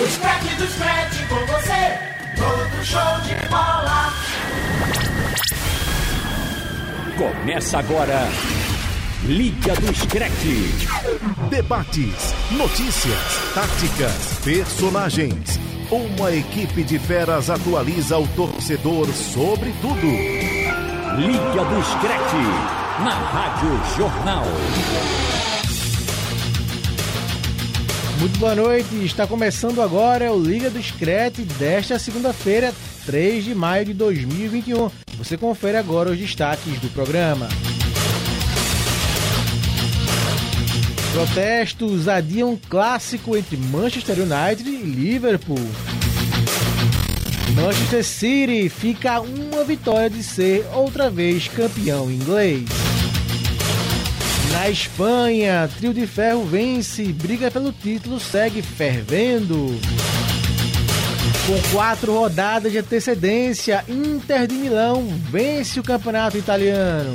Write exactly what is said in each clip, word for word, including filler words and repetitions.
Scratch, do Scratch com você, todo show de bola. Começa agora, Liga do Scratch. Debates, notícias, táticas, personagens. Uma equipe de feras atualiza o torcedor sobre tudo. Liga do Scratch, na Rádio Jornal. Muito boa noite, está começando agora o Liga do Scratch desta segunda-feira, três de maio de dois mil e vinte e um. Você confere agora os destaques do programa. Protestos adiam clássico entre Manchester United e Liverpool. Manchester City fica a uma vitória de ser outra vez campeão inglês. Na Espanha, Trio de Ferro vence, briga pelo título segue fervendo. Com quatro rodadas de antecedência, Inter de Milão vence o campeonato italiano.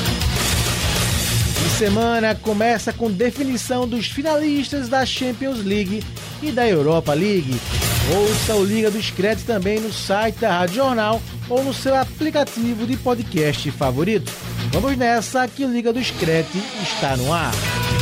A semana começa com definição dos finalistas da Champions League e da Europa League. Ouça o Liga do Scratch também no site da Rádio Jornal ou no seu aplicativo de podcast favorito. Vamos nessa que o Liga do Scratch está no ar.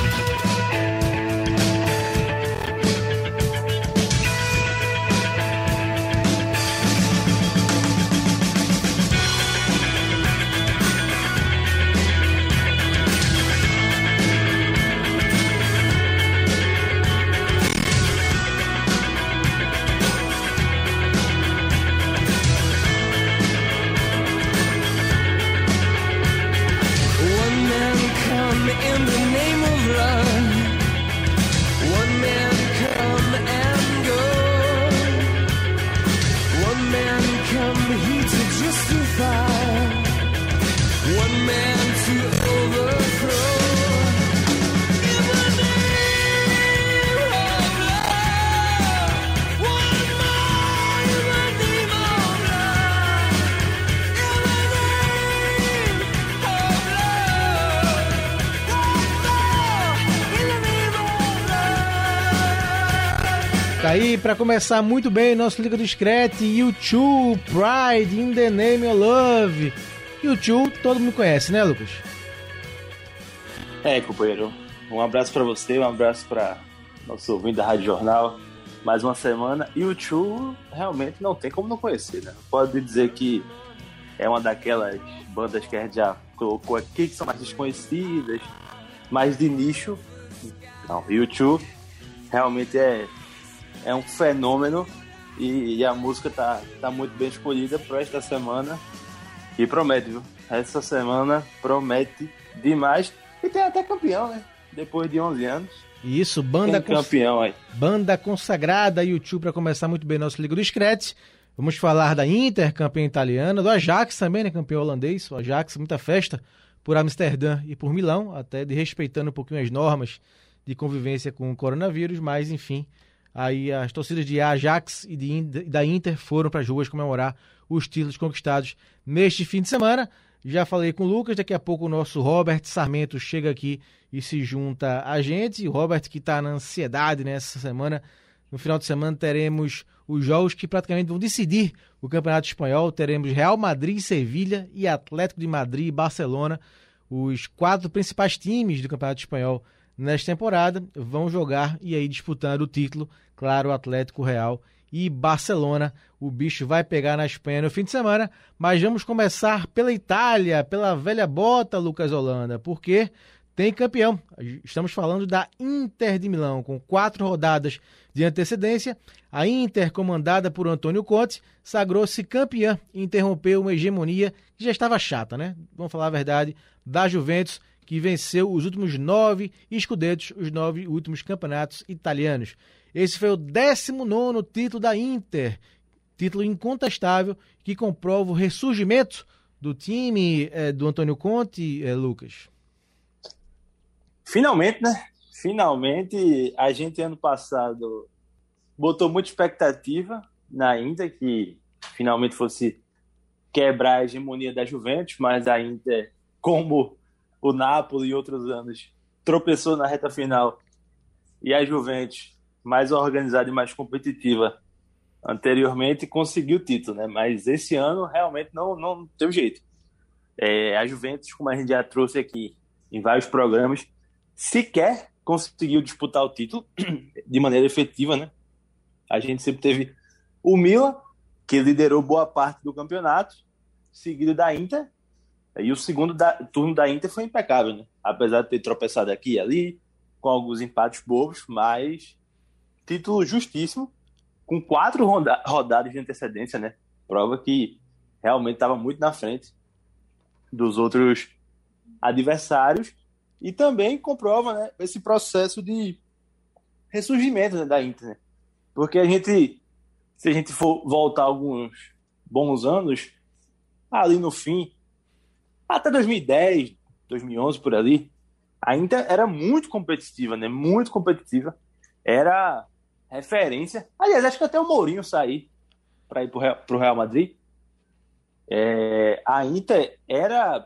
Tá aí, pra começar muito bem, nosso Liga do Scratch, U dois, Pride, In The Name of Love. U dois, todo mundo conhece, né, Lucas? É, companheiro, um abraço pra você, um abraço pra nosso ouvinte da Rádio Jornal. Mais uma semana, e U dois realmente não tem como não conhecer, né? Pode dizer que é uma daquelas bandas que a gente já colocou aqui, que são mais desconhecidas, mais de nicho. Não, U dois realmente é... É um fenômeno e, e a música tá, tá muito bem escolhida para esta semana e promete, viu? Essa semana promete demais e tem até campeão, né? Depois de onze anos. Isso, banda, tem campeão aí. Banda consagrada, U dois, para começar muito bem nosso Liga do Scratch. Vamos falar da Inter, campeã italiana, do Ajax também, né? Campeão holandês. O Ajax, muita festa por Amsterdã e por Milão, até de respeitando um pouquinho as normas de convivência com o coronavírus, mas enfim... Aí as torcidas de Ajax e de, da Inter foram para as ruas comemorar os títulos conquistados neste fim de semana. Já falei com o Lucas, daqui a pouco o nosso Robert Sarmento chega aqui e se junta a gente. O Robert que está na ansiedade nessa semana. No final de semana teremos os jogos que praticamente vão decidir o Campeonato Espanhol. Teremos Real Madrid, Sevilha e Atlético de Madrid e Barcelona. Os quatro principais times do Campeonato Espanhol nesta temporada vão jogar e aí disputando o título, claro, o Atlético, Real e Barcelona. O bicho vai pegar na Espanha no fim de semana, mas vamos começar pela Itália, pela velha bota, Lucas Holanda, porque tem campeão. Estamos falando da Inter de Milão, com quatro rodadas de antecedência. A Inter, comandada por Antônio Conte, sagrou-se campeã e interrompeu uma hegemonia que já estava chata, né? Vamos falar a verdade, da Juventus, que venceu os últimos nove escudetos, os nove últimos campeonatos italianos. Esse foi o décimo nono título da Inter, título incontestável que comprova o ressurgimento do time é, do Antônio Conte, é, Lucas. Finalmente, né? Finalmente, a gente ano passado botou muita expectativa na Inter, que finalmente fosse quebrar a hegemonia da Juventus, mas a Inter, como o Napoli e outros anos, tropeçou na reta final e a Juventus mais organizada e mais competitiva anteriormente, conseguiu o título, né? Mas esse ano realmente não, não teve jeito. É, a Juventus, como a gente já trouxe aqui em vários programas, sequer conseguiu disputar o título de maneira efetiva, né? A gente sempre teve o Milan, que liderou boa parte do campeonato, seguido da Inter, e o segundo da, turno da Inter foi impecável, né? Apesar de ter tropeçado aqui e ali, com alguns empates bobos, mas título justíssimo, com quatro roda- rodadas de antecedência, né? Prova que realmente estava muito na frente dos outros adversários, e também comprova, né, esse processo de ressurgimento, né, da Inter, né? Porque a gente, se a gente for voltar alguns bons anos, ali no fim, até dois mil e dez, dois mil e onze, por ali, a Inter era muito competitiva, né? Muito competitiva. Era referência. Aliás, acho que até o Mourinho sair para ir para o Real Madrid. É, a Inter era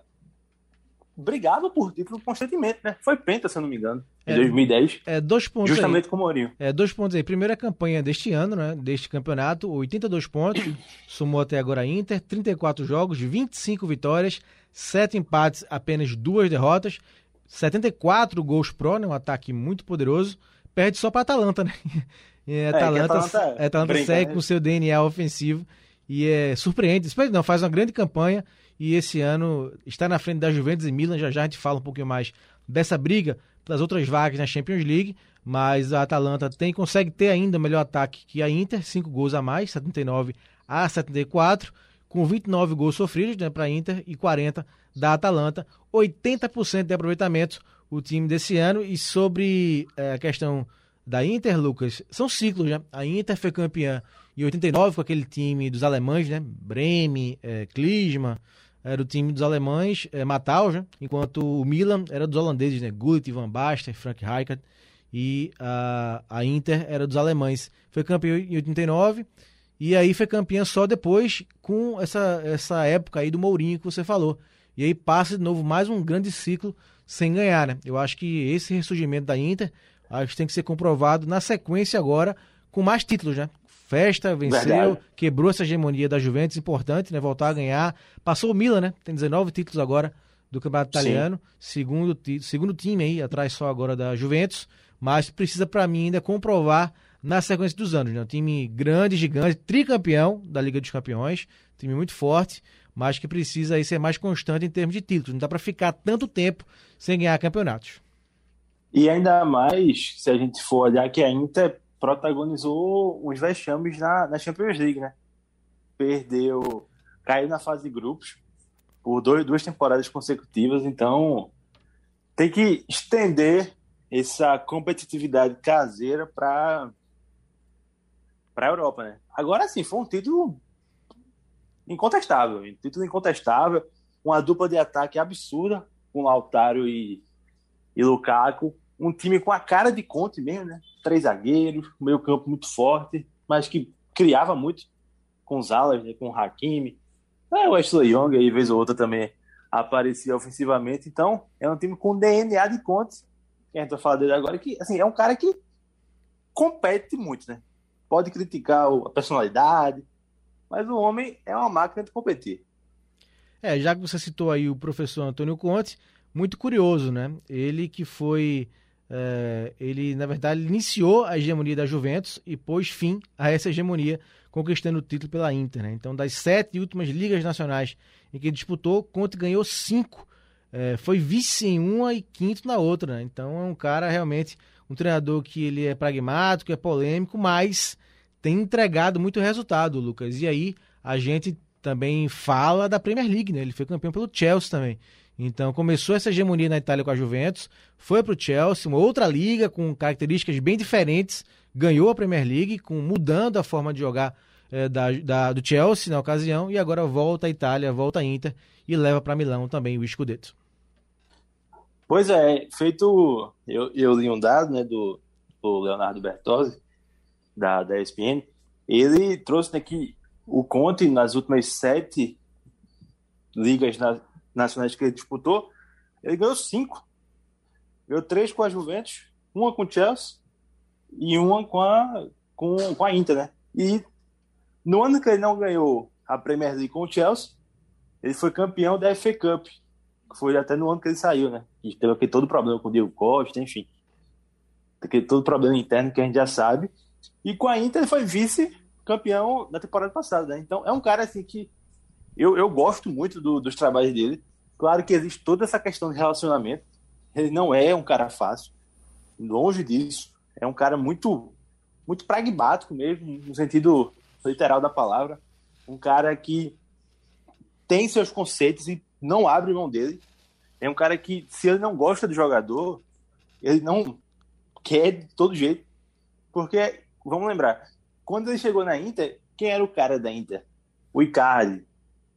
brigava por título constantemente, né? Foi penta, se eu não me engano, em é, dois mil e dez. É, dois pontos justamente aí. com o Mourinho. É, dois pontos aí. Primeira campanha deste ano, né? Deste campeonato, oitenta e dois pontos. Somou até agora a Inter, trinta e quatro jogos, vinte e cinco vitórias, sete empates, apenas duas derrotas, setenta e quatro gols pró, né? Um ataque muito poderoso. Perde só para a Atalanta, né? E a Atalanta, é, Atalanta, a Atalanta brinca, segue, né, com seu D N A ofensivo e é surpreende. Não, faz uma grande campanha e esse ano está na frente da Juventus e Milan. Já já a gente fala um pouquinho mais dessa briga pelas outras vagas na Champions League, mas a Atalanta tem, consegue ter ainda melhor ataque que a Inter, cinco gols a mais, setenta e nove a setenta e quatro, com vinte e nove gols sofridos, né, para a Inter e quarenta da Atalanta, oitenta por cento de aproveitamento o time desse ano. E sobre é, a questão da Inter, Lucas, são ciclos, né? A Inter foi campeã em oitenta e nove com aquele time dos alemães, né? Bremen, é, Klinsmann, era o time dos alemães, é, Matthaus, né? Enquanto o Milan era dos holandeses, né? Gullit, Van Basten, Frank Rijkaard, e a, a Inter era dos alemães. Foi campeã em oitenta e nove e aí foi campeã só depois com essa, essa época aí do Mourinho que você falou. E aí passa de novo mais um grande ciclo sem ganhar, né? Eu acho que esse ressurgimento da Inter acho que tem que ser comprovado na sequência agora com mais títulos, né? Festa, venceu, verdade, quebrou essa hegemonia da Juventus, importante, né? Voltar a ganhar. Passou o Milan, né? Tem dezenove títulos agora do Campeonato Italiano. Segundo, segundo time aí, atrás só agora da Juventus. Mas precisa, para mim, ainda comprovar na sequência dos anos, né? Um time grande, gigante, tricampeão da Liga dos Campeões. Time muito forte, mas que precisa aí ser mais constante em termos de títulos. Não dá para ficar tanto tempo sem ganhar campeonatos. E ainda mais, se a gente for olhar que a Inter protagonizou uns vexames na, na Champions League, né? Perdeu, caiu na fase de grupos por dois, duas temporadas consecutivas, então tem que estender essa competitividade caseira para para a Europa, né? Agora sim, foi um título incontestável, um título incontestável, uma dupla de ataque absurda com Lautaro e, e Lukaku, um time com a cara de Conte mesmo, né? Três zagueiros, meio campo muito forte, mas que criava muito com os alas, né? Com o Hakimi, é, o Ashley Young, aí vez ou outra também aparecia ofensivamente. Então é um time com D N A de Conte, que a gente vai falar dele agora, que assim, é um cara que compete muito, né? Pode criticar a personalidade, mas o homem é uma máquina de competir. É, já que você citou aí o professor Antônio Conte, muito curioso, né? Ele que foi... É, ele, na verdade, iniciou a hegemonia da Juventus e pôs fim a essa hegemonia, conquistando o título pela Inter, né? Então, das sete últimas ligas nacionais em que ele disputou, Conte ganhou cinco. É, foi vice em uma e quinto na outra, né? Então, é um cara realmente, um treinador que ele é pragmático, é polêmico, mas tem entregado muito resultado, Lucas. E aí, a gente também fala da Premier League, né? Ele foi campeão pelo Chelsea também. Então, começou essa hegemonia na Itália com a Juventus, foi para o Chelsea, uma outra liga com características bem diferentes, ganhou a Premier League, com, mudando a forma de jogar é, da, da, do Chelsea na ocasião, e agora volta à Itália, volta à Inter e leva para Milão também o Scudetto. Pois é, feito, eu, eu li um dado, né, do, do Leonardo Bertozzi, da, da E S P N, ele trouxe, né, que o Conte, nas últimas sete ligas na, nacionais que ele disputou, ele ganhou cinco. Ganhou três com a Juventus, uma com o Chelsea e uma com a, com, com a Inter, né? E no ano que ele não ganhou a Premier League com o Chelsea, ele foi campeão da F A Cup, que foi até no ano que ele saiu, né? E teve aquele todo problema com o Diego Costa, enfim. Aquele todo problema interno que a gente já sabe. E com a Inter ele foi vice-campeão da temporada passada, né? Então é um cara assim que eu, eu gosto muito do, dos trabalhos dele. Claro que existe toda essa questão de relacionamento. Ele não é um cara fácil, longe disso. É um cara muito, muito pragmático mesmo, no sentido literal da palavra. Um cara que tem seus conceitos e não abre mão dele. É um cara que, se ele não gosta do jogador, ele não quer de todo jeito. Porque, vamos lembrar, quando ele chegou na Inter, quem era o cara da Inter? O Icardi.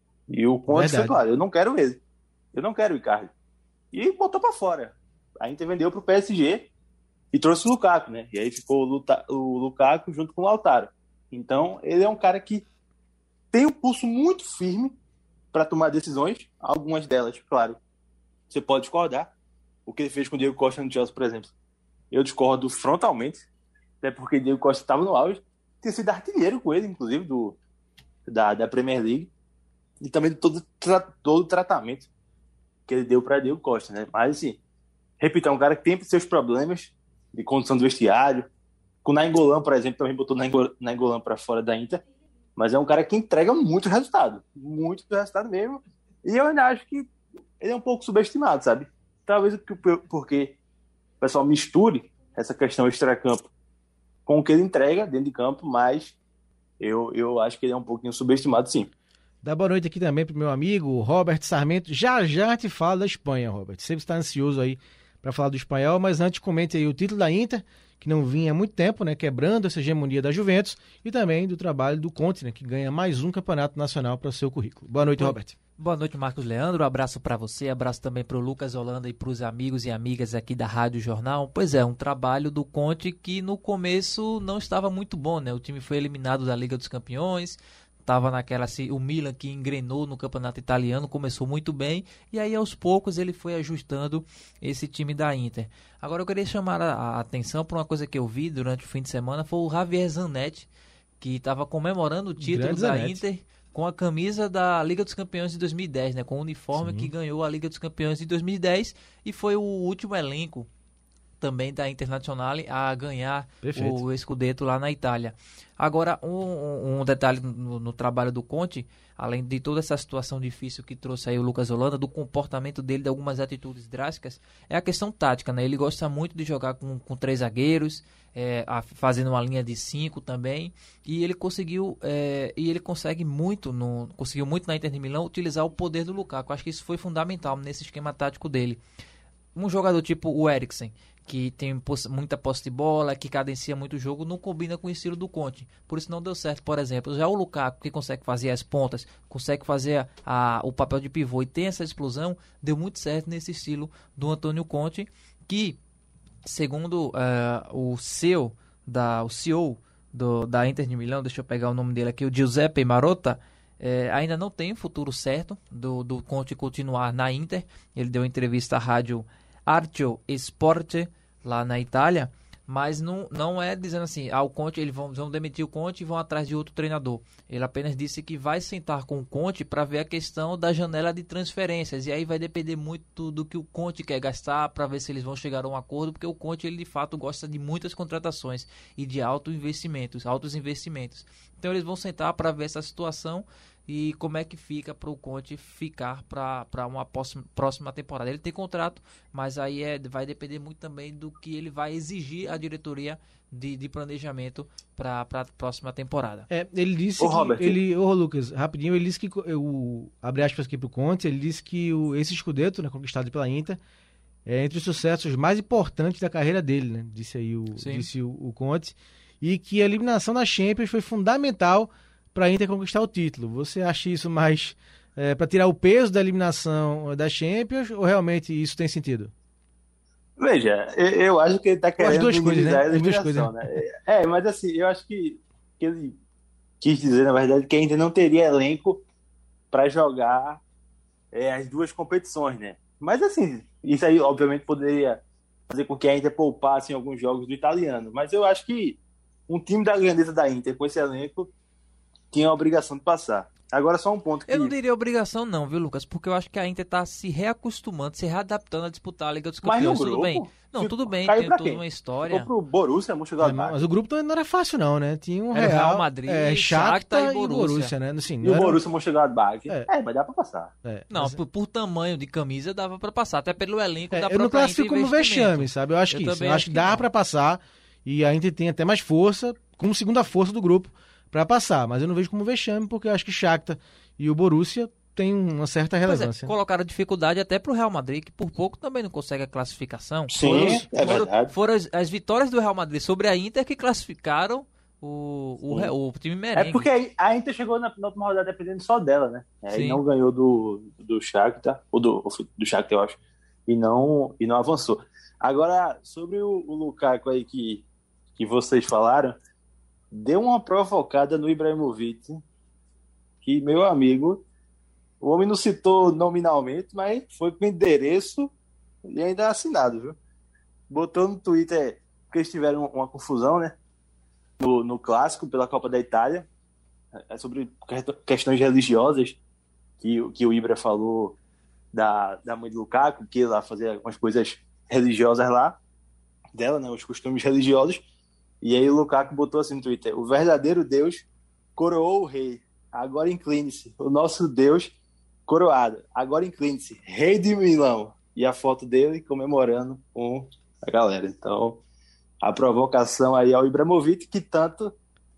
E o Conte foi claro, eu não quero ele. Eu não quero o Icardi. E botou pra fora. A Inter vendeu pro P S G e trouxe o Lukaku, né? E aí ficou o, Luta, o Lukaku junto com o Lautaro. Então, ele é um cara que tem um pulso muito firme para tomar decisões. Algumas delas, claro, você pode discordar. O que ele fez com o Diego Costa no Chelsea, por exemplo, eu discordo frontalmente. Até porque o Diego Costa estava no auge. Tinha sido artilheiro com ele, inclusive, do, da, da Premier League. E também de todo, tra, todo o tratamento que ele deu para Diego Costa, né? Mas, assim, repito, é um cara que tem seus problemas de condição do vestiário. Com o Nainggolan, por exemplo, também botou o Nainggolan para fora da Inter. Mas é um cara que entrega muito resultado. Muito resultado mesmo. E eu ainda acho que ele é um pouco subestimado, sabe? Talvez porque o pessoal misture essa questão extracampo com o que ele entrega dentro de campo, mas eu, eu acho que ele é um pouquinho subestimado, sim. Dá boa noite aqui também pro meu amigo Robert Sarmento. Já já te falo da Espanha, Robert. Sempre está ansioso aí para falar do espanhol, mas antes comente aí o título da Inter, que não vinha há muito tempo, né, quebrando essa hegemonia da Juventus, e também do trabalho do Conte, né, que ganha mais um campeonato nacional para o seu currículo. Boa noite, Boa. Robert. Boa noite, Marcos Leandro. Um abraço para você, abraço também para o Lucas Holanda e para os amigos e amigas aqui da Rádio Jornal. Pois é, um trabalho do Conte que no começo não estava muito bom, né? O time foi eliminado da Liga dos Campeões, estava naquela, assim, o Milan que engrenou no campeonato italiano, começou muito bem, e aí aos poucos ele foi ajustando esse time da Inter. Agora eu queria chamar a, a atenção para uma coisa que eu vi durante o fim de semana, foi o Javier Zanetti, que estava comemorando o título Grande da Zanetti. Inter com a camisa da Liga dos Campeões de dois mil e dez, né, com o uniforme Sim. que ganhou a Liga dos Campeões de dois mil e dez, e foi o último elenco também da Internazionale a ganhar Perfeito. o Scudetto lá na Itália. Agora, um, um detalhe no, no trabalho do Conte, além de toda essa situação difícil que trouxe aí o Lucas Holanda, do comportamento dele, de algumas atitudes drásticas, é a questão tática, né? Ele gosta muito de jogar com, com três zagueiros, é, a, fazendo uma linha de cinco também, e ele conseguiu, é, e ele consegue muito, no, conseguiu muito na Inter de Milão utilizar o poder do Lukaku. Acho que isso foi fundamental nesse esquema tático dele. Um jogador tipo o Eriksen, que tem muita posse de bola, que cadencia muito o jogo, não combina com o estilo do Conte. Por isso não deu certo, por exemplo. Já o Lukaku, que consegue fazer as pontas, consegue fazer a, a, o papel de pivô e tem essa explosão, deu muito certo nesse estilo do Antônio Conte, que, segundo uh, o C E O, da, o C E O do, da Inter de Milão, deixa eu pegar o nome dele aqui, o Giuseppe Marotta, É, ainda não tem o futuro certo do, do Conte continuar na Inter. Ele deu entrevista à rádio Artio Sport lá na Itália, mas não, não é dizendo assim, ah, o Conte, eles vão, vão demitir o Conte e vão atrás de outro treinador. Ele apenas disse que vai sentar com o Conte para ver a questão da janela de transferências, e aí vai depender muito do que o Conte quer gastar, para ver se eles vão chegar a um acordo, porque o Conte, ele de fato gosta de muitas contratações e de altos investimentos, altos investimentos. Então eles vão sentar para ver essa situação e como é que fica para o Conte ficar para uma próxima, próxima temporada. Ele tem contrato, mas aí é, vai depender muito também do que ele vai exigir a diretoria de, de planejamento para a próxima temporada. É, ele disse ô, que... Robert. Ele, ô, Lucas, rapidinho, ele disse que... Eu, abre aspas aqui para o Conte, ele disse que o, esse Scudetto, né, conquistado pela Inter, é entre os sucessos mais importantes da carreira dele, né? Disse aí o, disse o, o Conte. E que a eliminação da Champions foi fundamental para a Inter conquistar o título. Você acha isso mais é, para tirar o peso da eliminação da Champions, ou realmente isso tem sentido? Veja, eu, eu acho que ele está querendo As duas coisas, né? a As duas eliminação, coisas, né? É, mas assim, eu acho que, que ele quis dizer, na verdade, que a Inter não teria elenco para jogar é, as duas competições, né? Mas assim, isso aí obviamente poderia fazer com que a Inter poupasse em alguns jogos do italiano. Mas eu acho que um time da grandeza da Inter, com esse elenco, tinha a obrigação de passar. Agora só um ponto que... Eu não diria obrigação não, viu, Lucas? Porque eu acho que a Inter tá se reacostumando, se readaptando a disputar a Liga dos Campeões. Mas no tudo grupo, bem. Não, tudo bem, caiu tem pra toda quem? uma história. Ficou pro Borussia, Mönchengladbach. É, mas o grupo também não era fácil não, né? Tinha um Era o Real, Real Madrid, é, Shakhtar Shakhtar e e Borussia. Borussia, né? Assim, E não o era- Borussia Mönchengladbach. É. É, mas dá pra passar. é, Não, mas- por, por tamanho de camisa dava pra passar, até pelo elenco é, da eu própria não classifico Inter como investimento. vexame, sabe? Eu acho Eu que isso. também Eu acho acho que que dá não. pra passar e a Inter tem até mais força, como segunda força do grupo, pra passar. Mas eu não vejo como vexame, porque eu acho que Shakhtar e o Borussia têm uma certa Pois é, relevância. colocaram dificuldade até pro Real Madrid, que por pouco também não consegue a classificação. Sim, Foram- é foram, verdade. Foram as, as vitórias do Real Madrid sobre a Inter que classificaram o, o, Re- o time merengue. É porque aí a Inter chegou na, na última rodada dependendo só dela, né? Aí Sim. não ganhou do, do Shakhtar, ou do, do Shakhtar, eu acho, e não, e não avançou. Agora, sobre o, o Lukaku aí que, que vocês falaram, deu uma provocada no Ibrahimovic, que, meu amigo, o homem não citou nominalmente, mas foi com endereço e ainda assinado, viu? Botou no Twitter que eles tiveram uma confusão, né? No, no clássico pela Copa da Itália. É sobre questões religiosas que, que o Ibra falou da, da mãe do Lukaku, que lá fazia algumas coisas religiosas lá dela, né? Os costumes religiosos. E aí o Lukaku botou assim no Twitter: o verdadeiro Deus coroou o rei. Agora incline-se. O nosso Deus coroado. Agora incline-se. Rei de Milão. E a foto dele comemorando com a galera. Então, a provocação aí ao Ibrahimovic, que tanto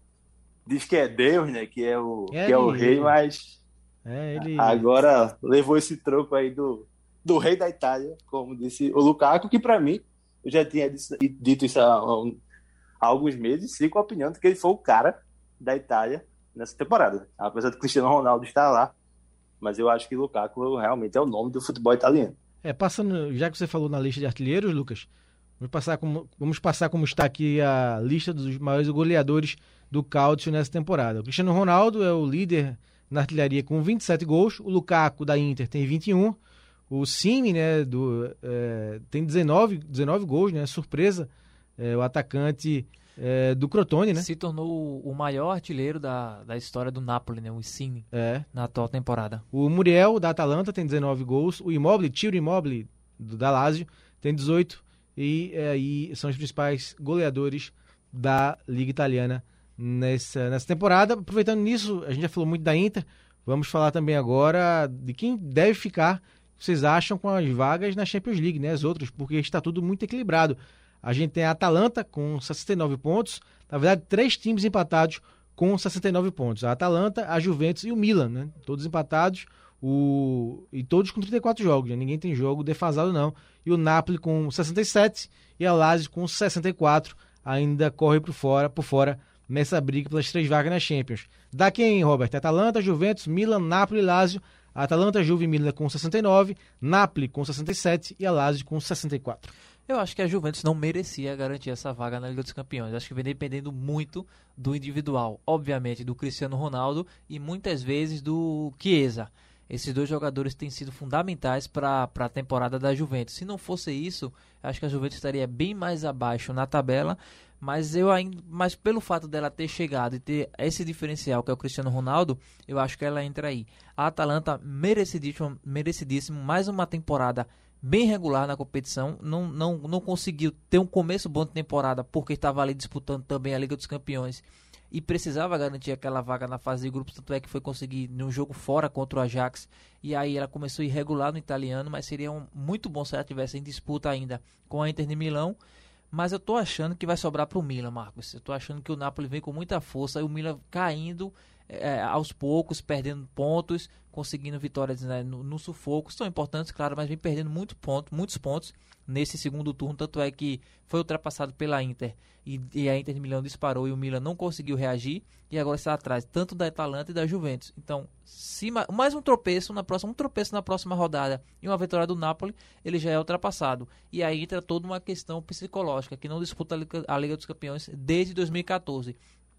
diz que é Deus, né? Que é o, É que é o ele. rei, mas É, ele... agora levou esse troco aí do, do rei da Itália, como disse o Lukaku, que pra mim, eu já tinha dito, dito isso há, um, há alguns meses, sim, com a opinião de que ele foi o cara da Itália nessa temporada. Apesar do Cristiano Ronaldo estar lá, mas eu acho que o Lukaku realmente é o nome do futebol italiano. É, passando, já que você falou na lista de artilheiros, Lucas, vamos passar como, vamos passar como está aqui a lista dos maiores goleadores do Calcio nessa temporada. O Cristiano Ronaldo é o líder na artilharia com vinte e sete gols, o Lukaku da Inter tem vinte e um, o Simi, né, do, é, tem dezenove, dezenove gols, né, surpresa, é, o atacante é, do Crotone, né? Se tornou o maior artilheiro da, da história do Napoli, né? O Insigne, É. na atual temporada. O Muriel, da Atalanta, tem dezenove gols. O Immobile, Ciro Immobile, do, da Lazio, tem dezoito. E aí são os principais goleadores da Liga Italiana nessa, nessa temporada. Aproveitando nisso, a gente já falou muito da Inter. Vamos falar também agora de quem deve ficar, vocês acham, com as vagas na Champions League, né? As outras, porque está tudo muito equilibrado. A gente tem a Atalanta com sessenta e nove pontos. Na verdade, três times empatados com sessenta e nove pontos. A Atalanta, a Juventus e o Milan, né? Todos empatados. O... E todos com trinta e quatro jogos, né? Ninguém tem jogo defasado, não. E o Napoli com sessenta e sete e a Lazio com sessenta e quatro ainda corre por fora, por fora nessa briga pelas três vagas na Champions. Da quem, Robert? Atalanta, Juventus, Milan, Napoli e Lazio. A Atalanta, Juve e Milan com sessenta e nove, Napoli com sessenta e sete e a Lazio com sessenta e quatro. Eu acho que a Juventus não merecia garantir essa vaga na Liga dos Campeões. Acho que vem dependendo muito do individual. Obviamente do Cristiano Ronaldo e muitas vezes do Chiesa. Esses dois jogadores têm sido fundamentais para a temporada da Juventus. Se não fosse isso, acho que a Juventus estaria bem mais abaixo na tabela. Mas, eu ainda, mas pelo fato dela ter chegado e ter esse diferencial que é o Cristiano Ronaldo, eu acho que ela entra aí. A Atalanta, merecidíssimo, merecidíssimo mais uma temporada bem regular na competição, não, não, não conseguiu ter um começo bom de temporada porque estava ali disputando também a Liga dos Campeões e precisava garantir aquela vaga na fase de grupos, tanto é que foi conseguir num jogo fora contra o Ajax, e aí ela começou irregular no italiano, mas seria um, muito bom se ela tivesse em disputa ainda com a Inter de Milão. Mas eu tô achando que vai sobrar pro Milan, Marcos. Eu tô achando que o Napoli vem com muita força e o Milan caindo é, aos poucos, perdendo pontos, conseguindo vitórias, né, no, no sufoco. São importantes, claro, mas vem perdendo muito ponto, muitos pontos nesse segundo turno. Tanto é que foi ultrapassado pela Inter e, e a Inter de Milão disparou e o Milan não conseguiu reagir. E agora está atrás tanto da Atalanta e da Juventus. Então, se mais um tropeço na próxima, um tropeço na próxima rodada e uma vitória do Napoli, ele já é ultrapassado. E aí entra toda uma questão psicológica, que não disputa a Liga, a Liga dos Campeões desde dois mil e catorze.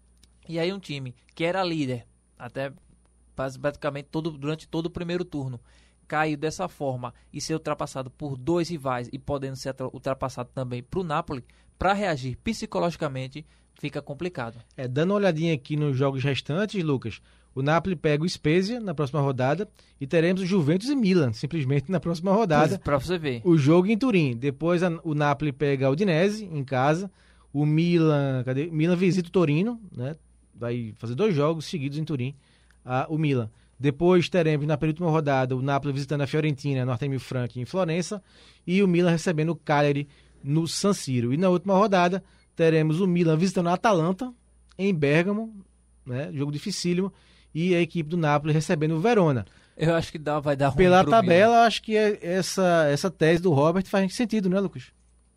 E aí um time que era líder, até praticamente todo, durante todo o primeiro turno, cair dessa forma e ser ultrapassado por dois rivais e podendo ser ultrapassado também para o Napoli, para reagir psicologicamente, fica complicado. É, dando uma olhadinha aqui nos jogos restantes, Lucas, o Napoli pega o Spezia na próxima rodada e teremos o Juventus e Milan, simplesmente na próxima rodada. Para você ver. O jogo em Turim. Depois a, o Napoli pega o Udinese em casa. O Milan, cadê? Milan visita o Torino, né? Vai fazer dois jogos seguidos em Turim, a, o Milan. Depois teremos na penúltima rodada o Napoli visitando a Fiorentina, no Artemio Franchi em Florença, e o Milan recebendo o Cagliari no San Siro. E na última rodada teremos o Milan visitando a Atalanta em Bérgamo, né? Jogo dificílimo, e a equipe do Napoli recebendo o Verona. Eu acho que dá, vai dar ruim Pela pro tabela, Milan. acho que essa, essa tese do Robert faz sentido, né, Lucas?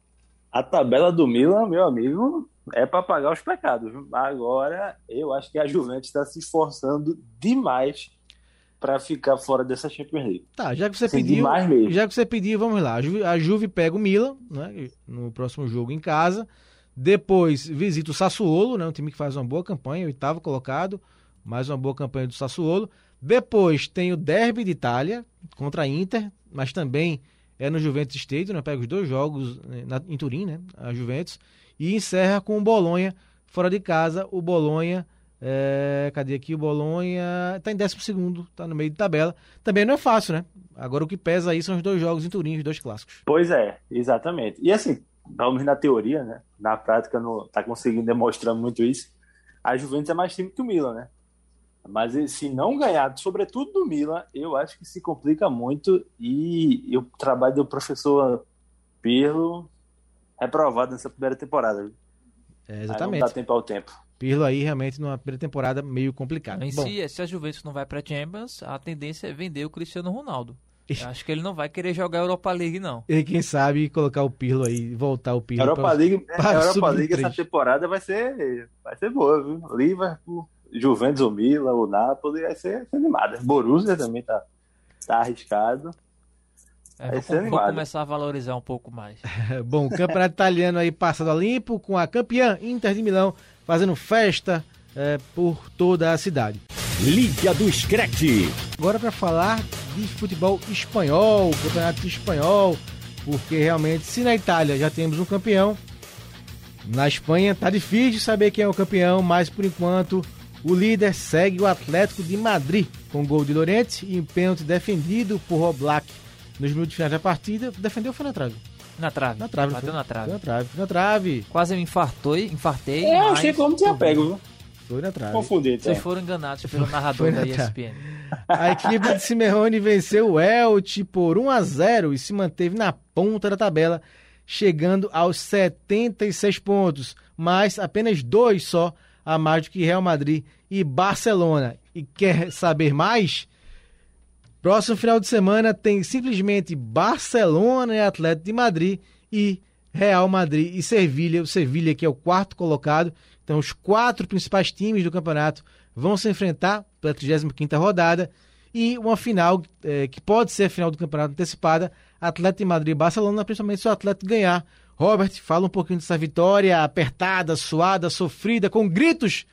A tabela do Milan, meu amigo, é para pagar os pecados. Agora, eu acho que a Juventus está se esforçando demais para ficar fora dessa Champions League. Tá, já que você Sim, pediu, demais mesmo. já que você pediu, vamos lá. A Juve, a Juve pega o Milan, né, no próximo jogo em casa. Depois visita o Sassuolo, né, um time que faz uma boa campanha, oitavo colocado, mais uma boa campanha do Sassuolo. Depois tem o Derby de Itália contra a Inter, mas também é no Juventus Stadium, né, pega os dois jogos na, em Turim, né, a Juventus, e encerra com o Bolonha fora de casa. O Bolonha, é, cadê aqui? O Bolonha está em décimo segundo, está no meio de tabela. Também não é fácil, né? Agora o que pesa aí são os dois jogos em Turim, os dois clássicos. Pois é, exatamente. E assim, vamos na teoria, né? Na prática não está conseguindo demonstrar muito isso. A Juventus é mais time que o Milan, né? Mas se não ganhar, sobretudo do Milan, eu acho que se complica muito. E, e o trabalho do professor Pirlo reprovado nessa primeira temporada. É, exatamente. Aí não dá tempo ao tempo. Pirlo aí realmente numa primeira temporada meio complicada. Em Bom, si, se a Juventus não vai para Champions, a tendência é vender o Cristiano Ronaldo. Eu acho que ele não vai querer jogar a Europa League, não. e quem sabe colocar o Pirlo aí, voltar o Pirlo. A Europa pra- League, pra a Europa sub League essa três. temporada vai ser, vai ser boa, viu? Liverpool, Juventus, o Milan, o Napoli, vai ser, vai ser animada. Borussia também tá, tá arriscado. É, Vai vou, ser vou animado. começar a valorizar um pouco mais. Bom, o campeonato italiano aí passado a limpo, com a campeã Inter de Milão fazendo festa é, por toda a cidade. Liga do Screte. Agora para falar de futebol espanhol, campeonato espanhol, porque realmente se na Itália já temos um campeão, na Espanha tá difícil saber quem é o campeão, mas por enquanto o líder segue o Atlético de Madrid, com gol de Llorente e um pênalti defendido por Oblak nos minutos finais da partida. Defendeu ou foi na trave? Na trave. Na trave. Bateu foi. na trave. Foi na trave. Foi na trave. Quase me infartou, infartei. É, eu mas- achei como tinha pego, viu? Foi na trave. Confundi, tá? Vocês foram enganados pelo narrador Foi na da E S trave. P N. A equipe de Simeone venceu o Elche por um a zero e se manteve na ponta da tabela, chegando aos setenta e seis pontos, mas apenas dois só a mais do que Real Madrid e Barcelona. E quer saber mais? Próximo final de semana tem simplesmente Barcelona e Atlético de Madrid e Real Madrid e Sevilha. O Sevilha que é o quarto colocado. Então os quatro principais times do campeonato vão se enfrentar pela trigésima quinta rodada e uma final eh, que pode ser a final do campeonato antecipada, Atlético de Madrid e Barcelona, principalmente se o Atlético ganhar. Robert, fala um pouquinho dessa vitória apertada, suada, sofrida, com gritos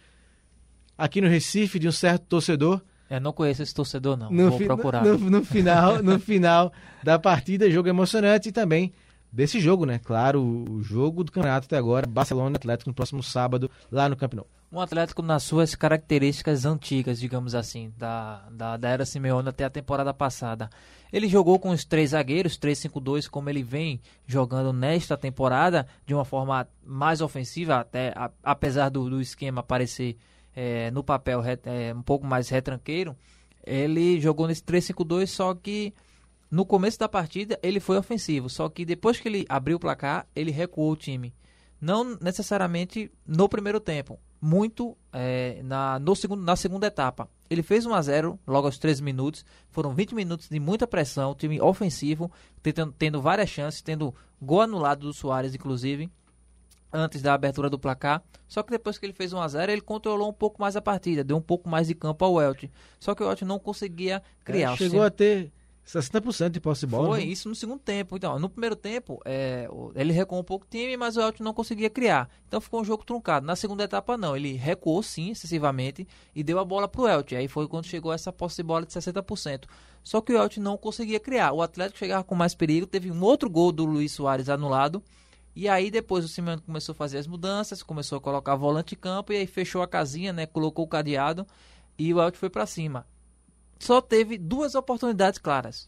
aqui no Recife de um certo torcedor. Eu não conheço esse torcedor, não. No, Vou fi- procurar. no, no final, no final da partida, jogo emocionante e também desse jogo, né? Claro, o, o jogo do campeonato até agora, Barcelona e Atlético no próximo sábado, lá no Camp Nou. Um Atlético nas suas características antigas, digamos assim, da, da, da era Simeone até a temporada passada. Ele jogou com os três zagueiros, três cinco dois, como ele vem jogando nesta temporada, de uma forma mais ofensiva, até a, apesar do, do esquema parecer é, no papel re, é, um pouco mais retranqueiro. Ele jogou nesse três cinco dois, só que no começo da partida ele foi ofensivo, só que depois que ele abriu o placar, ele recuou o time. Não necessariamente no primeiro tempo, muito é, na, no segundo, na segunda etapa. Ele fez um a zero logo aos treze minutos, foram vinte minutos de muita pressão, time ofensivo, tentando, tendo várias chances, tendo gol anulado do Suárez, inclusive, antes da abertura do placar. Só que depois que ele fez um a zero, ele controlou um pouco mais a partida, deu um pouco mais de campo ao Elche. Só que o Elche não conseguia criar. É, chegou a ter sessenta por cento de posse de bola. Foi né? isso no segundo tempo. Então, no primeiro tempo, é, ele recuou um pouco o time, mas o Elton não conseguia criar. Então ficou um jogo truncado. Na segunda etapa, não. Ele recuou sim, excessivamente, e deu a bola pro Elton. Aí foi quando chegou essa posse de bola de sessenta por cento. Só que o Elton não conseguia criar. O Atlético chegava com mais perigo. Teve um outro gol do Luiz Soares anulado. E aí depois o Simeone começou a fazer as mudanças, começou a colocar volante em campo, e aí fechou a casinha, né? Colocou o cadeado, e o Elton foi para cima. Só teve duas oportunidades claras.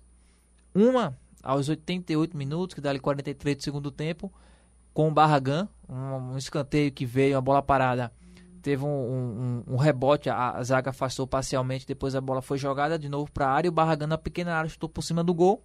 Uma, aos oitenta e oito minutos, que dá ali quarenta e três do segundo tempo, com o Barragán, um, um escanteio que veio, uma bola parada, teve um, um, um rebote, a, a zaga afastou parcialmente, depois a bola foi jogada de novo para a área, e o Barragán na pequena área chutou por cima do gol,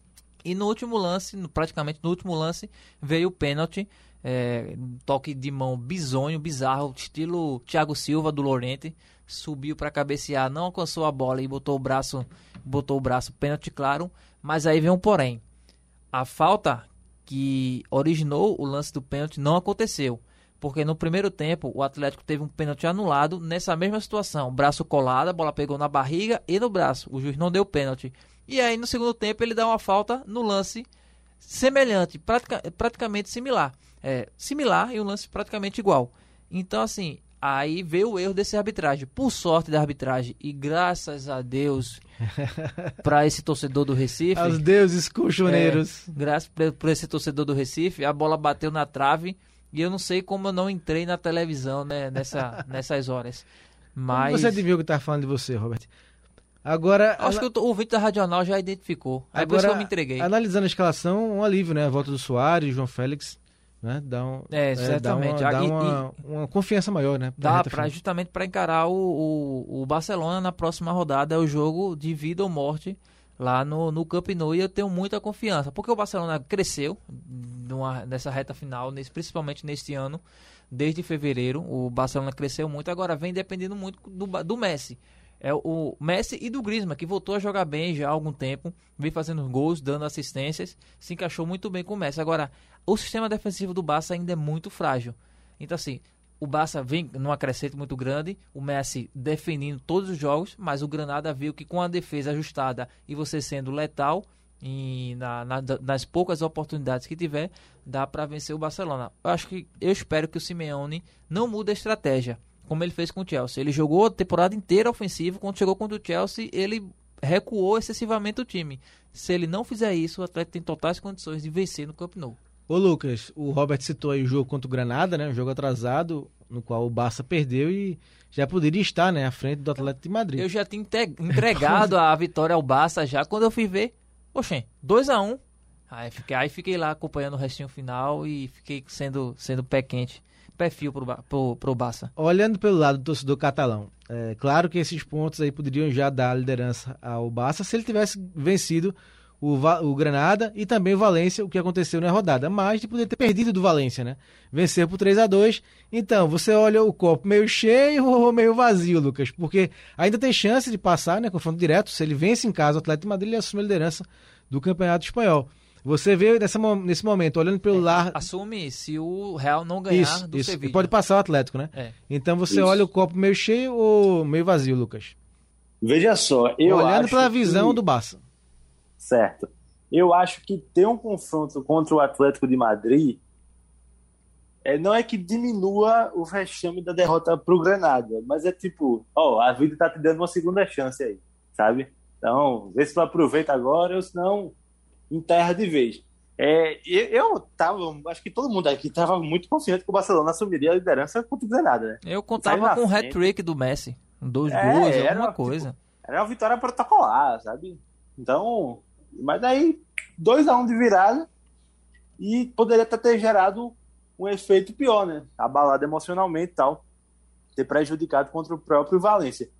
e no último lance, praticamente no último lance, veio o pênalti, é, toque de mão bizonho, bizarro, estilo Thiago Silva do Lorente, subiu para cabecear, não alcançou a bola e botou o braço, botou o braço, pênalti claro, mas aí vem um porém. A falta que originou o lance do pênalti não aconteceu, porque no primeiro tempo o Atlético teve um pênalti anulado nessa mesma situação, braço colado, a bola pegou na barriga e no braço, o juiz não deu pênalti. E aí no segundo tempo ele dá uma falta no lance semelhante, pratica, praticamente similar, é, similar e um lance praticamente igual. Então assim, aí veio o erro desse arbitragem. Por sorte da arbitragem, e graças a Deus para esse torcedor do Recife. Aos deuses colchoneiros. É, graças por esse torcedor do Recife, a bola bateu na trave e eu não sei como eu não entrei na televisão, né, nessa, nessas horas. Mas... Você adivinhou que tá falando de você, Robert? Agora... Acho que o ouvinte da Radional já identificou. Aí por isso que eu me entreguei. Analisando a escalação, um alívio, né? A volta do Soares, João Félix... Né? Dá um, é, certamente. É, dá, uma, dá e, uma, e, uma confiança maior, né? Dá pra, justamente para encarar o, o, o Barcelona na próxima rodada, é o jogo de vida ou morte lá no, no Camp Nou, e eu tenho muita confiança, porque o Barcelona cresceu numa, nessa reta final, nesse, principalmente neste ano, desde fevereiro, o Barcelona cresceu muito, agora vem dependendo muito do, do Messi. É o Messi e do Griezmann, que voltou a jogar bem já há algum tempo, vem fazendo gols, dando assistências, se encaixou muito bem com o Messi. Agora, o sistema defensivo do Barça ainda é muito frágil. Então, assim, o Barça vem numa crescente muito grande, o Messi defendendo todos os jogos, mas o Granada viu que com a defesa ajustada e você sendo letal, e na, na, nas poucas oportunidades que tiver, dá para vencer o Barcelona. Eu acho que, eu espero que o Simeone não mude a estratégia, como ele fez com o Chelsea. Ele jogou a temporada inteira ofensivo, quando chegou contra o Chelsea, ele recuou excessivamente o time. Se ele não fizer isso, o Atlético tem totais condições de vencer no Camp Nou. Ô Lucas, o Robert citou aí o jogo contra o Granada, né? Um jogo atrasado, no qual o Barça perdeu e já poderia estar, né, à frente do Atlético de Madrid. Eu já tinha entregado a vitória ao Barça já, quando eu fui ver, oxê, dois a um. Aí fiquei, aí fiquei lá acompanhando o restinho final e fiquei sendo, sendo pé quente. Perfil pro, pro, pro Barça. Olhando pelo lado do torcedor catalão, é claro que esses pontos aí poderiam já dar liderança ao Barça se ele tivesse vencido o, o Granada e também o Valência, o que aconteceu na rodada, mas de poder ter perdido do Valência, né? Venceu por três a dois. Então, você olha o copo meio cheio ou meio vazio, Lucas, porque ainda tem chance de passar, né, confronto direto. Se ele vence em casa o Atlético de Madrid, ele assume a liderança do Campeonato Espanhol. Você vê nessa, nesse momento, olhando pelo é, lar... Assume se o Real não ganhar isso, do isso. Sevilla. Pode passar o Atlético, né? É. Então você Isso. olha o copo meio cheio ou meio vazio, Lucas? Veja só, eu Olhando acho pela visão que... do Barça. Certo. Eu acho que ter um confronto contra o Atlético de Madrid é, não é que diminua o vexame da derrota pro Granada, mas é tipo, ó, a vida tá te dando uma segunda chance aí, sabe? Então, vê se tu aproveita agora, ou senão enterra de vez. É, eu, eu tava, acho que todo mundo aqui tava muito confiante que o Barcelona assumiria a liderança contra o Granada, né? Eu contava com o hat-trick do Messi, dois É, gols, era alguma uma, coisa. Tipo, era uma vitória protocolar, sabe? Então, mas daí dois a um de virada e poderia até ter gerado um efeito pior, né? Abalado emocionalmente e tal, ter prejudicado contra o próprio Valência.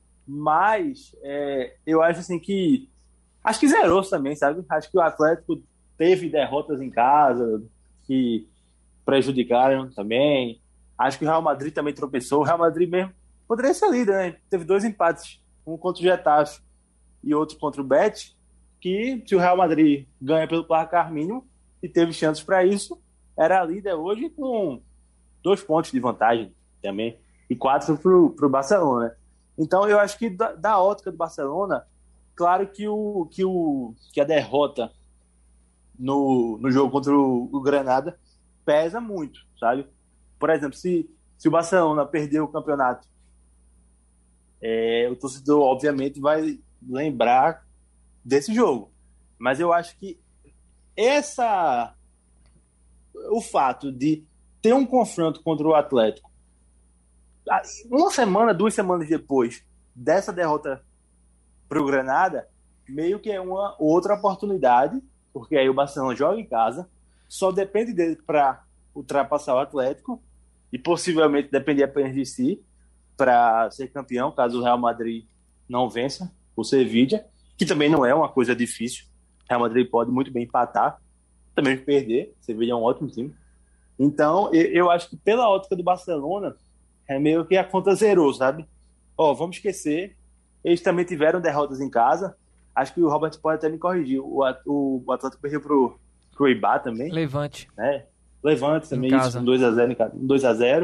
Mas é, eu acho assim que acho que zerou também, sabe? Acho que o Atlético teve derrotas em casa que prejudicaram também. Acho que o Real Madrid também tropeçou. O Real Madrid mesmo poderia ser líder, né? Teve dois empates, um contra o Getafe e outro contra o Betis, que se o Real Madrid ganha pelo placar mínimo e teve chances para isso, era líder hoje com dois pontos de vantagem também e quatro para o Barcelona. Então eu acho que da, da ótica do Barcelona, claro que, o, que, o, que a derrota no, no jogo contra o, o Granada pesa muito, sabe? Por exemplo, se, se o Barcelona perder o campeonato, é, o torcedor, obviamente, vai lembrar desse jogo. Mas eu acho que essa, o fato de ter um confronto contra o Atlético, uma semana, duas semanas depois dessa derrota para o Granada, meio que é uma outra oportunidade, porque aí o Barcelona joga em casa, só depende dele para ultrapassar o Atlético e possivelmente depender apenas de si para ser campeão, caso o Real Madrid não vença o Sevilla, que também não é uma coisa difícil. O Real Madrid pode muito bem empatar, também perder. O Sevilla é um ótimo time. Então, eu acho que pela ótica do Barcelona, é meio que a conta zerou, sabe? Ó, vamos esquecer. Eles também tiveram derrotas em casa. Acho que o Robert pode até me corrigir. O, o Atlético perdeu pro, pro Eibar também. Levante. Né? Levante também, em isso, um dois a zero, um dois a zero.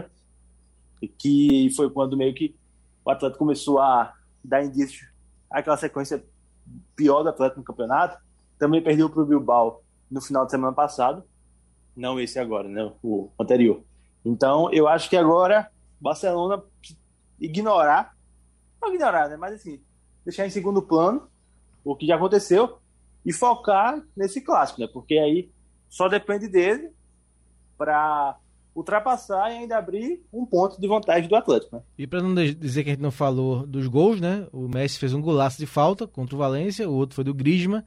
E que foi quando meio que o Atlético começou a dar indício àquela sequência pior do Atlético no campeonato. Também perdeu pro Bilbao no final de semana passado. Não esse agora, né? O anterior. Então, eu acho que agora o Barcelona ignorar, não ignorar, né? Mas assim, deixar em segundo plano o que já aconteceu e focar nesse clássico, né? Porque aí só depende dele para ultrapassar e ainda abrir um ponto de vantagem do Atlético, né? E para não dizer que a gente não falou dos gols, né? O Messi fez um golaço de falta contra o Valência, o outro foi do Griezmann,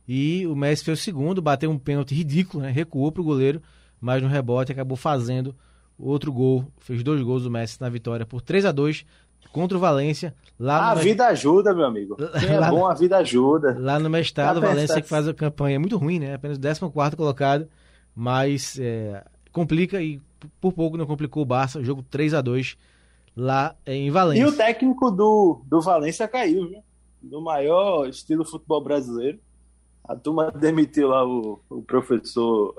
e o Messi fez o segundo, bateu um pênalti ridículo, né? Recuou pro goleiro, mas no rebote acabou fazendo outro gol. Fez dois gols o Messi na vitória por três a dois contra o Valência. Lá a no... vida ajuda, meu amigo. Quem é lá... bom, a vida ajuda. Lá no Mestrado, o Valência que faz a campanha muito ruim, né? Apenas décimo quarto colocado, mas é, complica e por pouco não complicou o Barça. Jogo três a dois lá em Valência. E o técnico do, do Valência caiu, viu? Do maior estilo futebol brasileiro. A turma demitiu lá o, o professor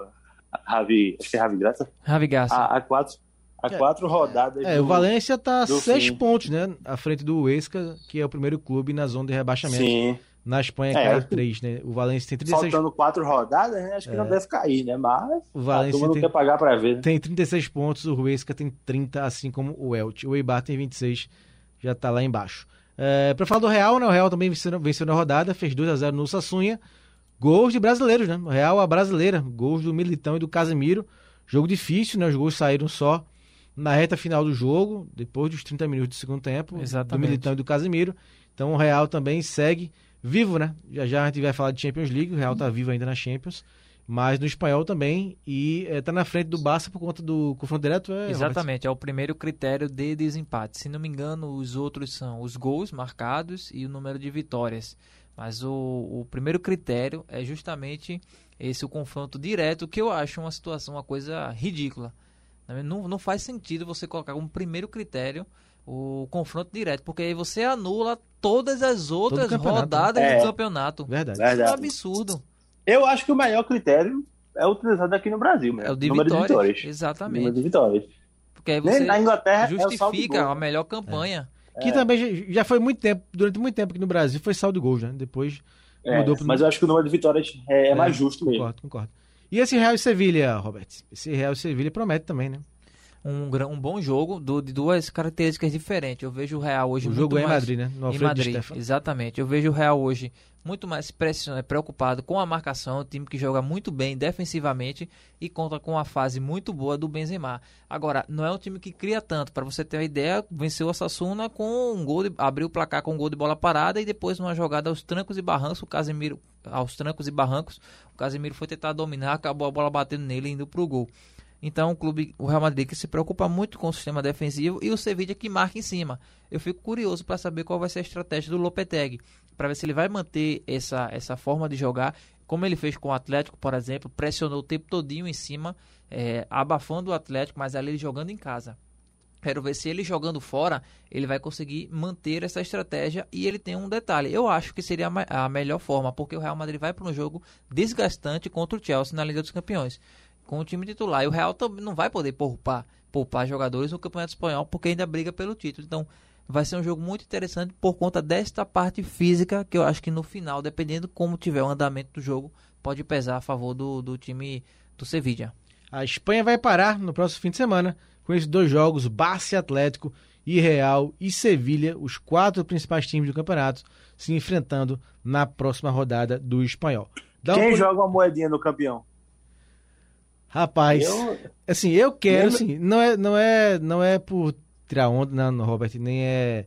Javi, acho que é Javi Graça. Javi Graça. A, a quatro, a é, quatro rodadas. É, do, o Valência tá seis fim. pontos, né? À frente do Huesca, que é o primeiro clube na zona de rebaixamento. Sim. Na Espanha é, caiu três, né? O Valência tem trinta e seis... Faltando quatro rodadas, né? Acho que é. não deve cair, né? Mas o Valência a turma não tem, quer pagar pra ver, né? Tem trinta e seis pontos, o Huesca tem trinta, assim como o Elche. O Eibar tem vinte e seis, já tá lá embaixo. É, pra falar do Real, né? O Real também venceu, venceu na rodada, fez dois a zero no Sassunha. Gols de brasileiros, né? O Real, a brasileira. Gols do Militão e do Casemiro. Jogo difícil, né? Os gols saíram só na reta final do jogo, depois dos trinta minutos do segundo tempo. Exatamente. Do Militão e do Casemiro. Então o Real também segue vivo, né? Já já a gente vai falar de Champions League. O Real tá vivo ainda na Champions. Mas no espanhol também. E é, tá na frente do Barça por conta do confronto direto. É, Exatamente. É o primeiro critério de desempate. Se não me engano, os outros são os gols marcados e o número de vitórias. Mas o, o primeiro critério é justamente esse, o confronto direto, que eu acho uma situação, uma coisa ridícula. Não, não faz sentido você colocar como primeiro critério o confronto direto, porque aí você anula todas as outras rodadas é. do campeonato. Verdade. Verdade. Isso é um absurdo. Eu acho que o maior critério é utilizado aqui no Brasil, mesmo. É o de número vitórias. de vitórias. Exatamente. Número de vitórias. Porque aí você na Inglaterra justifica é o a melhor campanha. É. Que também já foi muito tempo, durante muito tempo aqui no Brasil, foi saldo de gols, né? Depois é, mudou pro... Mas eu acho que o número de vitórias é, é, é mais justo concordo, mesmo. Concordo, E esse Real e Sevilha, Robert? Esse Real e Sevilha promete também, né? Um, um bom jogo do, de duas características diferentes. Eu vejo o Real hoje o muito jogo é mais... em Madrid, né? No em Alfredo Madrid, Di Stéfano. Exatamente. Eu vejo o Real hoje muito mais pressionado, preocupado com a marcação, um time que joga muito bem defensivamente e conta com uma fase muito boa do Benzema. Agora, não é um time que cria tanto. Para você ter uma ideia, venceu o Osasuna com um gol, de, abriu o placar com um gol de bola parada e depois numa jogada aos trancos e barrancos, o Casemiro, aos trancos e barrancos, o Casemiro foi tentar dominar, acabou a bola batendo nele e indo pro gol. Então, o clube, o Real Madrid, que se preocupa muito com o sistema defensivo, e o Sevilla que marca em cima. Eu fico curioso para saber qual vai ser a estratégia do Lopetegui, para ver se ele vai manter essa, essa forma de jogar, como ele fez com o Atlético, por exemplo, pressionou o tempo todinho em cima, é, abafando o Atlético, mas ali ele jogando em casa. Quero ver se ele jogando fora, ele vai conseguir manter essa estratégia. E ele tem um detalhe, eu acho que seria a melhor forma, porque o Real Madrid vai para um jogo desgastante contra o Chelsea na Liga dos Campeões, com o time titular. E o Real também não vai poder poupar, poupar jogadores no Campeonato Espanhol, porque ainda briga pelo título. Então, vai ser um jogo muito interessante por conta desta parte física, que eu acho que no final, dependendo como tiver o andamento do jogo, pode pesar a favor do, do time do Sevilla. A Espanha vai parar no próximo fim de semana com esses dois jogos, Barça e Atlético, e Real e Sevilha, os quatro principais times do campeonato, se enfrentando na próxima rodada do Espanhol. Dá Quem um... joga uma moedinha no campeão? Rapaz, Eu- assim, eu quero, Lembra- assim, não é, não é, não é por tirar onda, não, não, Robert, nem é,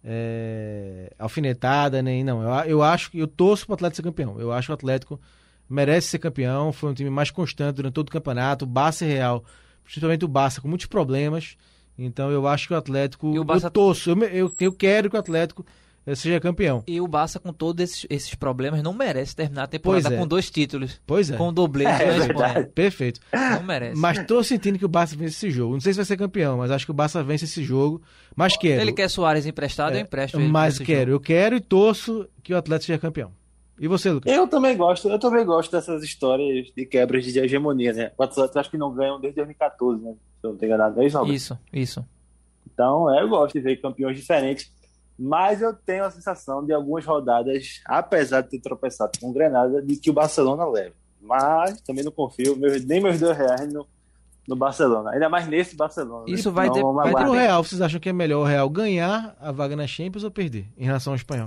é alfinetada, nem, não, eu, eu acho que eu torço pro Atlético ser campeão, eu acho que o Atlético merece ser campeão, foi um time mais constante durante todo o campeonato, o Barça e Real, principalmente o Barça, com muitos problemas, então eu acho que o Atlético, E o Barça- eu torço, eu, eu, eu quero que o Atlético eh, seja campeão. E o Barça, com todos esses, esses problemas, não merece terminar a temporada Pois é. com dois títulos, Pois é, com o doblete É na verdade. Espanha. perfeito. Não merece. Mas tô sentindo que o Barça vence esse jogo. Não sei se vai ser campeão, mas acho que o Barça vence esse jogo. Mas quero. Ele quer Soares emprestado, eu empresto ele. Mas pra esse quero, jogo. eu quero e torço que o Atlético seja campeão. E você, Lucas? Eu também gosto, eu também gosto dessas histórias de quebras de hegemonia, né? O Atlético acho que não ganham desde dois mil e catorze, né? Se eu não tenho enganado, é isso, Robert? Isso, isso. Então, é, eu gosto de ver campeões diferentes, mas eu tenho a sensação de algumas rodadas, apesar de ter tropeçado com o Granada, de que o Barcelona leva. Mas também não confio, meus- nem meus dois reais no, no Barcelona, ainda mais nesse Barcelona. Isso Então, vai de- vamos vai Pro aguardar. Real, vocês acham que é melhor o Real ganhar a vaga na Champions ou perder em relação ao espanhol?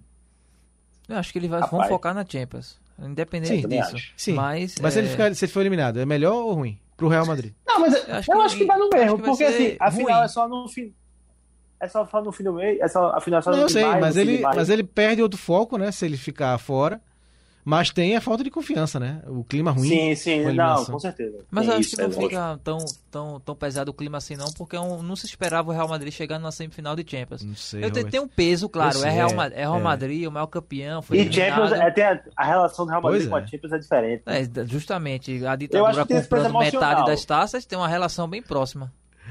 Eu acho que ele vai, vão Rapaz. focar na Champions, independente Sim, também disso. acho. Sim. Mas, Mas se, é, ele ficar, se ele for eliminado, é melhor ou ruim? Pro Real Madrid. Não, mas eu Eu acho acho que, que- dá no acho mesmo, que vai porque ser assim, a final ruim. é só no fim. É só no fim do mês, é só, a final é só Não, no eu fim sei, de maio, mas no fim de ele, maio. mas ele perde outro foco, né? Se ele ficar fora. Mas tem a falta de confiança, né? O clima ruim. Sim, sim, com a não, eliminação. com certeza. Mas Tem eu acho isso, que não é lógico. fica tão, tão, tão pesado o clima assim não, porque é um- não se esperava o Real Madrid chegar na semifinal de Champions. Não sei, Eu te- Robert. tem um peso, claro, Eu é sei, Real, é, Ma- é Real é. Madrid, o maior campeão, foi E eliminado. Champions, é, tem a, a relação do Real Madrid Pois com é. a Champions é diferente. É, justamente, a Eu acho ditadura que tem esse peso comprando metade emocional. das taças tem uma relação bem próxima.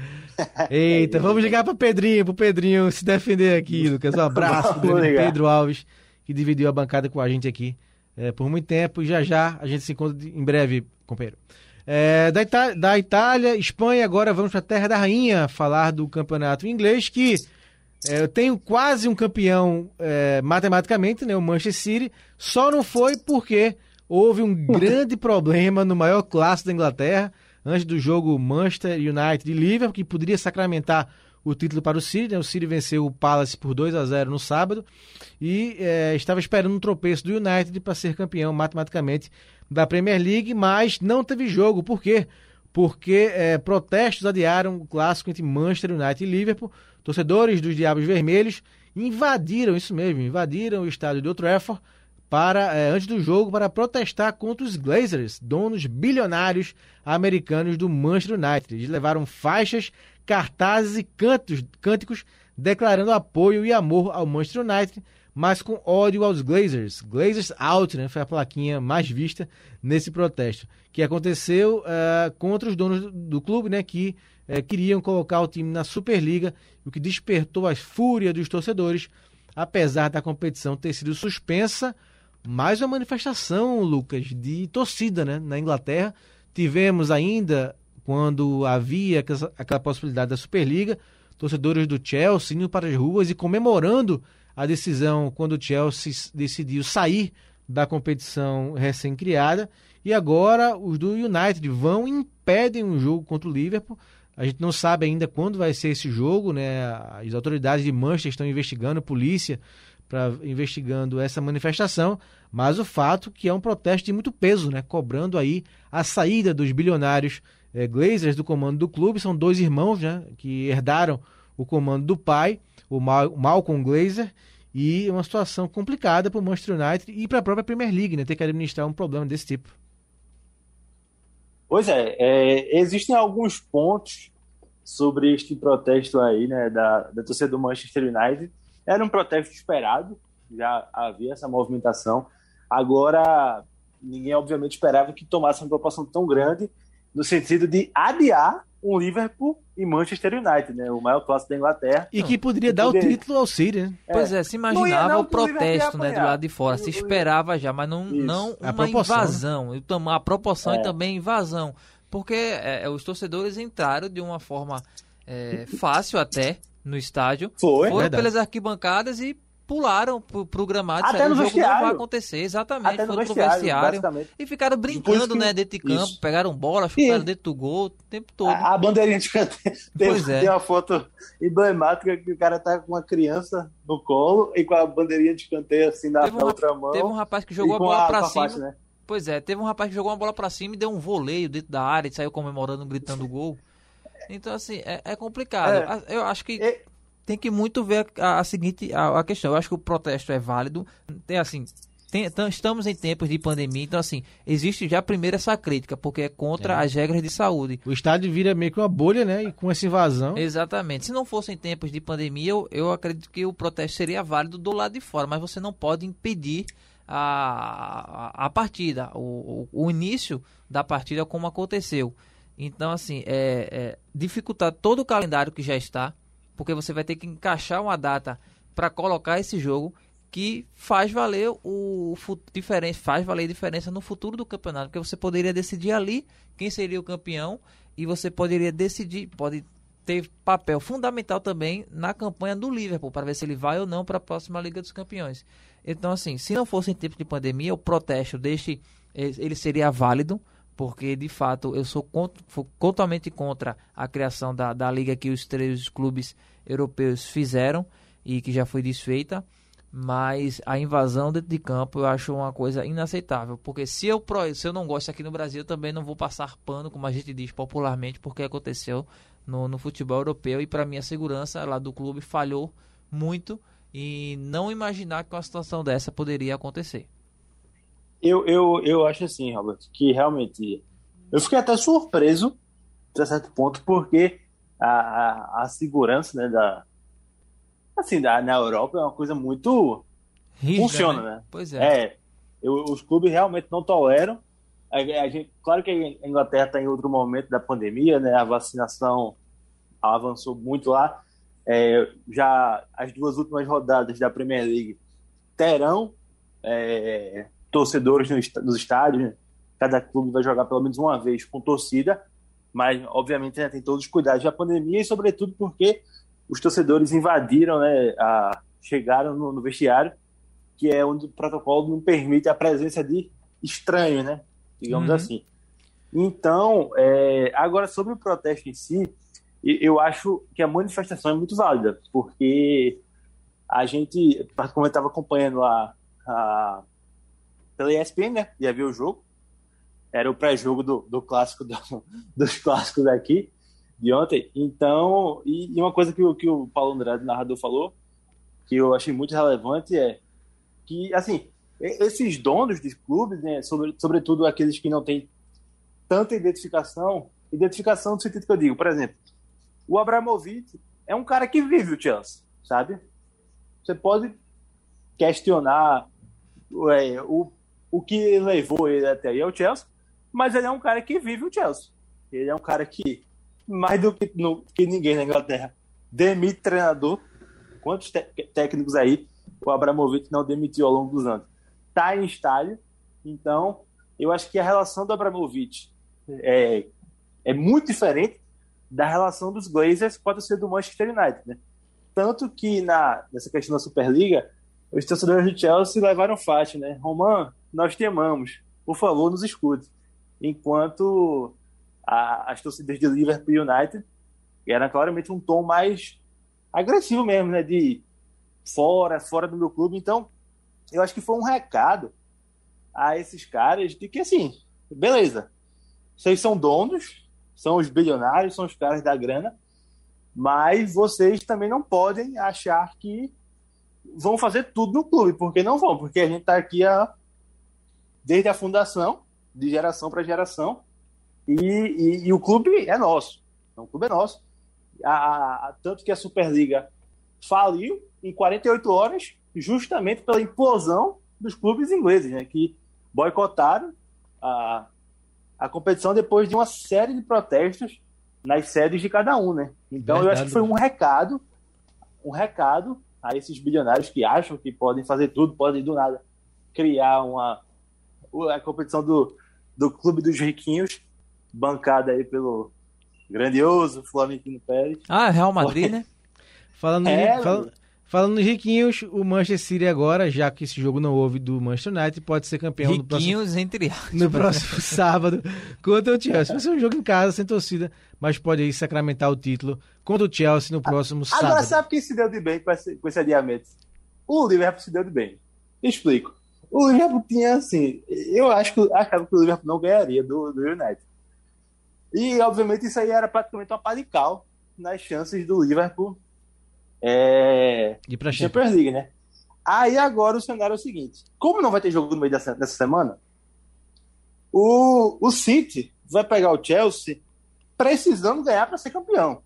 Eita, vamos ligar pro Pedrinho, pro Pedrinho se defender aqui, Lucas. Um abraço pro Vamos ligar. Pedro Alves, que dividiu a bancada com a gente aqui é, por muito tempo. E já já a gente se encontra de- em breve, companheiro. É, da, Ita- da Itália, Espanha, agora vamos pra Terra da Rainha falar do campeonato inglês, que é, eu tenho quase um campeão é, matematicamente, né, o Manchester City, só não foi porque houve um grande problema no maior clássico da Inglaterra, antes do jogo Manchester United e Liverpool, que poderia sacramentar o título para o City, né? O City venceu o Palace por dois a zero no sábado e é, estava esperando um tropeço do United para ser campeão matematicamente da Premier League, mas não teve jogo. Por quê? Porque é, protestos adiaram o clássico entre Manchester United e Liverpool. Torcedores dos Diabos Vermelhos invadiram, isso mesmo, invadiram o estádio de Old Trafford para, é, antes do jogo para protestar contra os Glazers, donos bilionários americanos do Manchester United. Eles levaram faixas, cartazes e cantos, cânticos declarando apoio e amor ao Manchester United, mas com ódio aos Glazers. Glazers out, né? Foi a plaquinha mais vista nesse protesto, que aconteceu uh, contra os donos do, do clube, né? Que uh, queriam colocar o time na Superliga, o que despertou a fúria dos torcedores, apesar da competição ter sido suspensa. Mais uma manifestação, Lucas, de torcida, né? Na Inglaterra. Tivemos ainda, quando havia aquela, aquela possibilidade da Superliga, torcedores do Chelsea indo para as ruas e comemorando a decisão quando o Chelsea decidiu sair da competição recém-criada. E agora os do United vão e impedem um jogo contra o Liverpool. A gente não sabe ainda quando vai ser esse jogo, né? As autoridades de Manchester estão investigando, a polícia pra, investigando essa manifestação, mas o fato que é um protesto de muito peso, né? Cobrando aí a saída dos bilionários eh, Glazers do comando do clube. São dois irmãos, né? Que herdaram o comando do pai, o Mal- Malcolm Glazer, e uma situação complicada para o Manchester United e para a própria Premier League, né? Ter que administrar um problema desse tipo. Pois é, é, existem alguns pontos sobre este protesto aí, né, da, da torcida do Manchester United. Era um protesto esperado, já havia essa movimentação. Agora, ninguém obviamente esperava que tomasse uma proporção tão grande, no sentido de adiar um Liverpool e Manchester United, né, o maior clássico da Inglaterra. E que poderia dar poder- o título ao City, né? Pois é, se Não ia imaginava não, o que o Liverpool ia protesto, né, do apanhar. lado de fora. Se O- o- esperava já, mas não, Isso. não A uma proporção, invasão. E tam- A proporção É. e também invasão. Porque é, os torcedores entraram de uma forma é, fácil até no estádio. Foi, Foram verdade. pelas arquibancadas e pularam pro, pro gramado. Até disseram, no o jogo não vestiário. vai acontecer, exatamente. Até no Foram pro vestiário, vestiário basicamente. e ficaram Por isso brincando, que- né, dentro de campo. isso. Pegaram bola, chutaram E- dentro do gol o tempo todo. A, a bandeirinha de canteiro. Tem, Pois é. tem uma foto emblemática que o cara tá com uma criança no colo e com a bandeirinha de canteiro assim na, Teve um na rap- outra mão. Teve um rapaz que e jogou a com bola pra com a cima. faixa, né? Pois é, teve um rapaz que jogou uma bola pra cima e deu um voleio dentro da área e saiu comemorando, gritando gol. Então, assim, é, é complicado. É. A- Eu acho que E- tem que muito ver a, a seguinte a, a questão. Eu acho que o protesto é válido. Tem, assim, tem- tam- estamos em tempos de pandemia, então, assim, existe já primeiro essa crítica, porque é contra É. as regras de saúde. O estádio vira meio que uma bolha, né? E com essa invasão. Exatamente. Se não fossem tempos de pandemia, eu, eu acredito que o protesto seria válido do lado de fora, mas você não pode impedir a, a, a partida, o, o, o início da partida como aconteceu. Então, assim, é, é dificultar todo o calendário que já está, porque você vai ter que encaixar uma data para colocar esse jogo que faz valer o, o fu- diferença, faz valer a diferença no futuro do campeonato, porque você poderia decidir ali quem seria o campeão e você poderia decidir, pode ter papel fundamental também na campanha do Liverpool para ver se ele vai ou não para a próxima Liga dos Campeões. Então, assim, se não fosse em tempo de pandemia, o protesto deste ele seria válido, porque de fato eu sou, cont- sou totalmente contra a criação da, da liga que os três clubes europeus fizeram e que já foi desfeita, mas a invasão dentro de campo eu acho uma coisa inaceitável, porque se eu, pro- se eu não gosto aqui no Brasil, eu também não vou passar pano, como a gente diz popularmente, porque aconteceu no, no futebol europeu e para mim a segurança lá do clube falhou muito e não imaginar que uma situação dessa poderia acontecer. Eu, eu, eu acho assim, Robert, que realmente eu fiquei até surpreso até certo ponto, porque a, a, a segurança, né, da, assim, da, na Europa é uma coisa muito Rígida, funciona, né? Pois é. É, eu- os clubes realmente não toleram. A, a gente, claro que a Inglaterra está em outro momento da pandemia, né? A vacinação avançou muito lá. É, já as duas últimas rodadas da Premier League terão é, torcedores no est- nos estádios, né? Cada clube vai jogar pelo menos uma vez com torcida, mas obviamente, né, tem todos os cuidados da pandemia e sobretudo porque os torcedores invadiram, né, a, chegaram no, no vestiário, que é onde o protocolo não permite a presença de estranhos, né, digamos Uhum. assim. Então, é, agora sobre o protesto em si, e- eu acho que a manifestação é muito válida, porque a gente, como eu estava acompanhando lá a, pela E S P N, né, ia ver o jogo, era o pré-jogo do, do clássico do, dos clássicos daqui, de ontem. Então, e, e uma coisa que, o- que o Paulo Andrade, narrador, falou, que eu achei muito relevante, é que, assim, e- esses donos de clubes, né, sobre, sobretudo aqueles que não têm tanta identificação, identificação no sentido que eu digo, por exemplo, o Abramovich é um cara que vive o Chelsea, sabe? Você pode questionar é, o, o que levou ele até aí ao Chelsea, mas ele é um cara que vive o Chelsea. Ele é um cara que, mais do que, no, que ninguém na Inglaterra, demite treinador. Quantos te- técnicos aí o Abramovich não demitiu ao longo dos anos? Tá em estádio. Então, eu acho que a relação do Abramovich é, é muito diferente da relação dos Glazers com a torcida do Manchester United, né? Tanto que na, nessa questão da Superliga, os torcedores do Chelsea levaram faixa, né? Roman, nós te amamos, por favor, nos escute. Enquanto a, as torcidas de Liverpool e United eram claramente um tom mais agressivo mesmo, né? De fora, fora do meu clube. Então, eu acho que foi um recado a esses caras de que, assim, beleza, vocês são donos, são os bilionários, são os caras da grana, mas vocês também não podem achar que vão fazer tudo no clube, porque não vão, porque a gente está aqui a, desde a fundação, de geração para geração, e, e, e o clube é nosso. Então, o clube é nosso. A, a, tanto que a Superliga faliu em quarenta e oito horas, justamente pela implosão dos clubes ingleses, né, que boicotaram a, a competição depois de uma série de protestos nas sedes de cada um, né? Então, Verdade. eu acho que foi um recado, um recado a esses bilionários que acham que podem fazer tudo, podem do nada criar uma a competição do, do Clube dos Riquinhos, bancada aí pelo grandioso Florentino Pérez. Ah, Real Madrid, né? Falando, É, em, fal, falando em riquinhos, o Manchester City agora, já que esse jogo não houve do Manchester United, pode ser campeão no próximo, Riquinhos, entre aspas. no próximo sábado contra o Chelsea. Vai ser um jogo em casa, sem torcida, mas pode aí sacramentar o título contra o Chelsea no próximo sábado. Agora, sabe quem se deu de bem com esse, com esse adiamento? O Liverpool se deu de bem. Explico. O Liverpool tinha, assim... Eu acho que, achava que o Liverpool não ganharia do, do United. E, obviamente, isso aí era praticamente uma pá de cal nas chances do Liverpool é, E pra Champions League, né? Aí, agora, o cenário é o seguinte. Como não vai ter jogo no meio dessa, dessa semana, o, o City vai pegar o Chelsea precisando ganhar para ser campeão.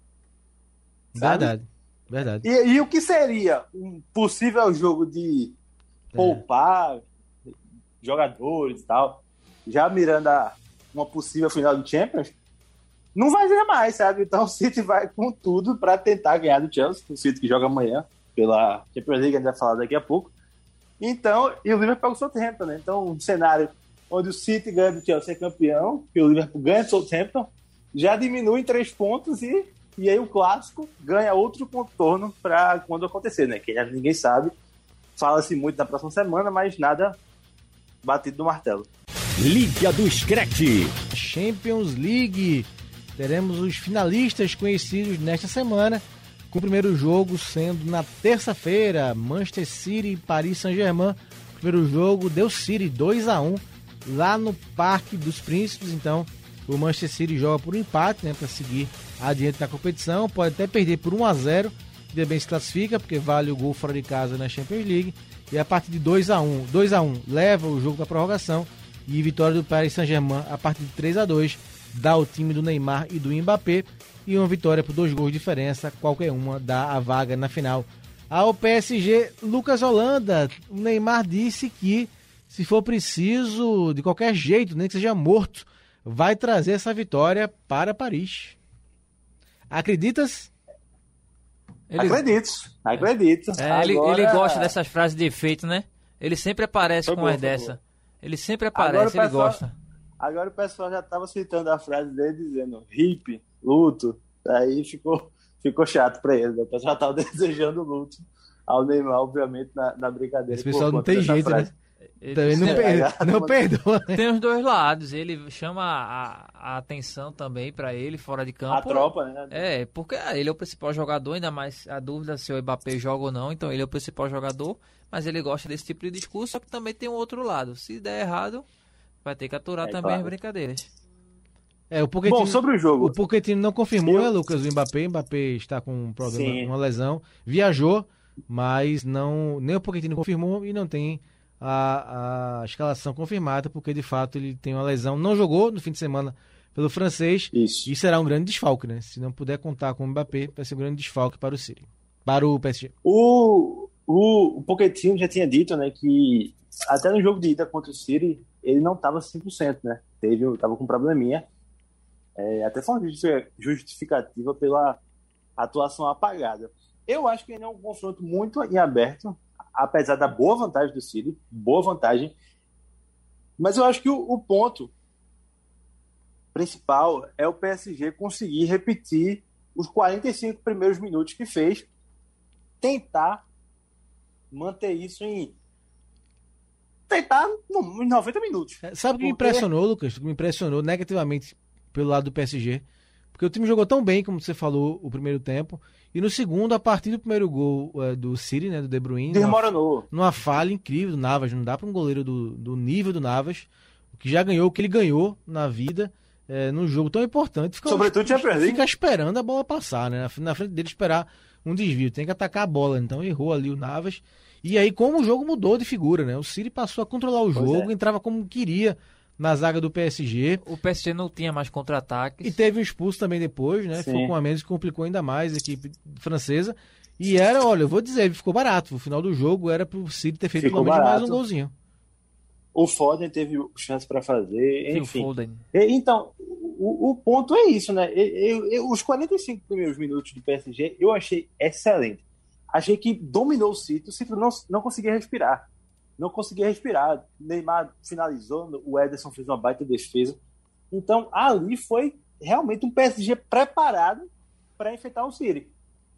Sabe? Verdade, verdade. E, e o que seria um possível jogo de poupar é. jogadores e tal, já mirando a, uma possível final do Champions, não vai ser mais, sabe? Então o City vai com tudo para tentar ganhar do Chelsea, o City que joga amanhã pela Champions League, a gente vai falar daqui a pouco. Então, e o Liverpool pega o Southampton, né? Então, um cenário onde o City ganha do Chelsea é campeão, e o Liverpool ganha do Southampton, já diminui em três pontos e E aí o clássico ganha outro contorno para quando acontecer, né? Que ninguém sabe. Fala-se muito na próxima semana, mas nada batido no martelo. Liga do Screte. Champions League. Teremos os finalistas conhecidos nesta semana, com o primeiro jogo sendo na terça-feira, Manchester City e Paris Saint-Germain. O primeiro jogo deu City dois a um lá no Parque dos Príncipes, então o Manchester City joga por um empate, né, para seguir adiante na competição, pode até perder por um a zero, e também se classifica, porque vale o gol fora de casa na Champions League, e a partir de dois a um, dois a um leva o jogo para prorrogação, e vitória do Paris Saint-Germain a partir de três a dois, dá o time do Neymar e do Mbappé, e uma vitória por dois gols de diferença, qualquer uma dá a vaga na final. Ao P S G, Lucas Holanda, o Neymar disse que, se for preciso, de qualquer jeito, nem que seja morto, vai trazer essa vitória para Paris. Acreditas? Ele... Acredito, acredito. É, ele, Agora... ele gosta dessas frases de efeito, né? Ele sempre aparece foi com bom, as dessa. Bom. Ele sempre aparece, agora ele pessoal, gosta. Agora o pessoal já estava citando a frase dele dizendo hippie, luto. Aí ficou, ficou chato para ele. O pessoal já estava desejando luto ao Neymar, obviamente, na, na brincadeira. Esse pessoal não tem jeito, frase. né? Ele não, per... não perdoa. Né? Tem os dois lados. Ele chama a, a atenção também pra ele fora de campo. A tropa, né? É, porque ele é o principal jogador, ainda mais a dúvida se o Mbappé joga ou não. Então ele é o principal jogador, mas ele gosta desse tipo de discurso. Só que também tem um outro lado. Se der errado, vai ter que aturar é, também claro. As brincadeiras. É, o Pochettino, Bom, sobre o jogo. O Pochettino não confirmou, Eu... né, Lucas, o Mbappé. O Mbappé está com um problema, Sim. uma lesão. Viajou, mas não, nem o Pochettino confirmou e não tem A, a escalação confirmada, porque de fato ele tem uma lesão, não jogou no fim de semana pelo francês. Isso. E será um grande desfalque, né? Se não puder contar com o Mbappé, vai ser um grande desfalque para o City, para o P S G. O, o, o Pochettino já tinha dito, né, que até no jogo de ida contra o City ele não estava cem por cento, né? Teve, estava com um probleminha. É, até foi uma justificativa pela atuação apagada. Eu acho que ainda é um confronto muito em aberto, apesar da boa vantagem do City, boa vantagem, mas eu acho que o, o ponto principal é o P S G conseguir repetir os quarenta e cinco primeiros minutos que fez, tentar manter isso em tentar em noventa minutos. Sabe o que me impressionou, Lucas? O que me impressionou negativamente pelo lado do P S G, porque o time jogou tão bem, como você falou, o primeiro tempo, e no segundo, a partir do primeiro gol é, do City, né, do De Bruyne, desmoronou. Numa, numa falha incrível do Navas, não dá para um goleiro do, do nível do Navas, que já ganhou o que ele ganhou na vida, é, num jogo tão importante, fica, sobretudo tinha perdido. Fica esperando a bola passar, né, na, na frente dele esperar um desvio, tem que atacar a bola, então errou ali o Navas, e aí como o jogo mudou de figura, né, o City passou a controlar o jogo, é. entrava como queria na zaga do P S G. O P S G não tinha mais contra-ataques. E teve um expulso também depois, né? Sim. Ficou com a menos, que complicou ainda mais a equipe francesa. E era, olha, eu vou dizer, ficou barato. O final do jogo era pro City ter feito pelo menos mais um golzinho. O Foden teve chance para fazer, enfim. O Foden. Então, o, o ponto é isso, né? Eu, eu, os quarenta e cinco primeiros minutos do P S G eu achei excelente. Achei que dominou o City, o City não, não conseguia respirar. Não conseguia respirar. Neymar finalizou, o Ederson fez uma baita defesa. Então, ali foi realmente um P S G preparado para enfrentar o City.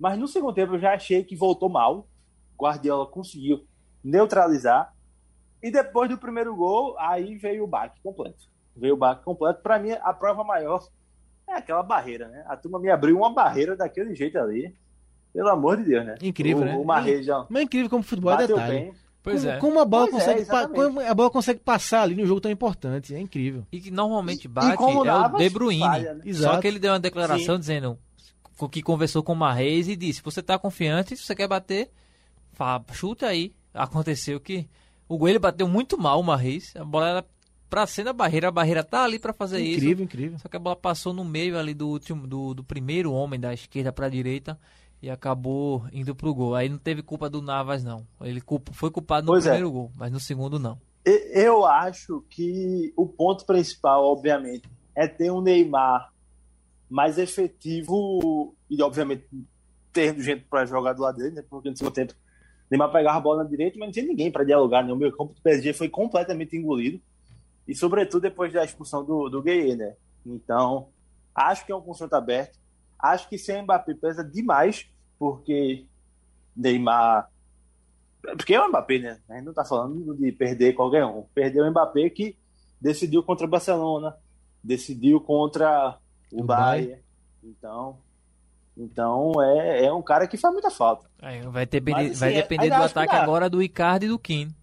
Mas no segundo tempo eu já achei que voltou mal. Guardiola conseguiu neutralizar. E depois do primeiro gol, aí veio o baque completo. Veio o baque completo. Para mim, a prova maior é aquela barreira, né? A turma me abriu uma barreira daquele jeito ali. Pelo amor de Deus, né? Incrível, o, né? O Marreis já Mas é incrível como o futebol é bateu detalhe. bem. Pois como, é. como a bola Pois é, consegue, pa- exatamente. como a bola consegue passar ali num jogo tão importante. É incrível. E que normalmente E bate como é o Navas De Bruyne. falha, né? Exato. Só que ele deu uma declaração Sim. dizendo que conversou com o Marreis e disse: você tá confiante, se você quer bater, fala, chuta aí. Aconteceu que o gol ele bateu muito mal, o Marreis. A bola era pra ser na barreira, a barreira tá ali pra fazer isso. Incrível, incrível. Só que a bola passou no meio ali do último, do, do primeiro homem, da esquerda pra direita, e acabou indo pro gol. Aí não teve culpa do Navas, não. Ele culpa, foi culpado no Pois é. primeiro gol, mas no segundo não. E- Eu acho que o ponto principal, obviamente, é ter um Neymar mais efetivo e, obviamente, ter gente para jogar do lado dele, né? Porque no segundo tempo, Neymar pegava a bola na direita, mas não tinha ninguém para dialogar, né? O meio campo do P S G foi completamente engolido. E, sobretudo, depois da expulsão do, do Gueye, né? Então, acho que é um confronto aberto. Acho que sem Mbappé pesa demais, porque Neymar... Porque é o Mbappé, né? A gente não tá falando de perder qualquer um. Perdeu o Mbappé que decidiu contra o Barcelona, decidiu contra o O Bayern. Então, então é, é um cara que faz muita falta. Aí vai, ter, Mas, assim, vai é- depender ainda do acho que ataque dá. agora do Icardi e do Keane.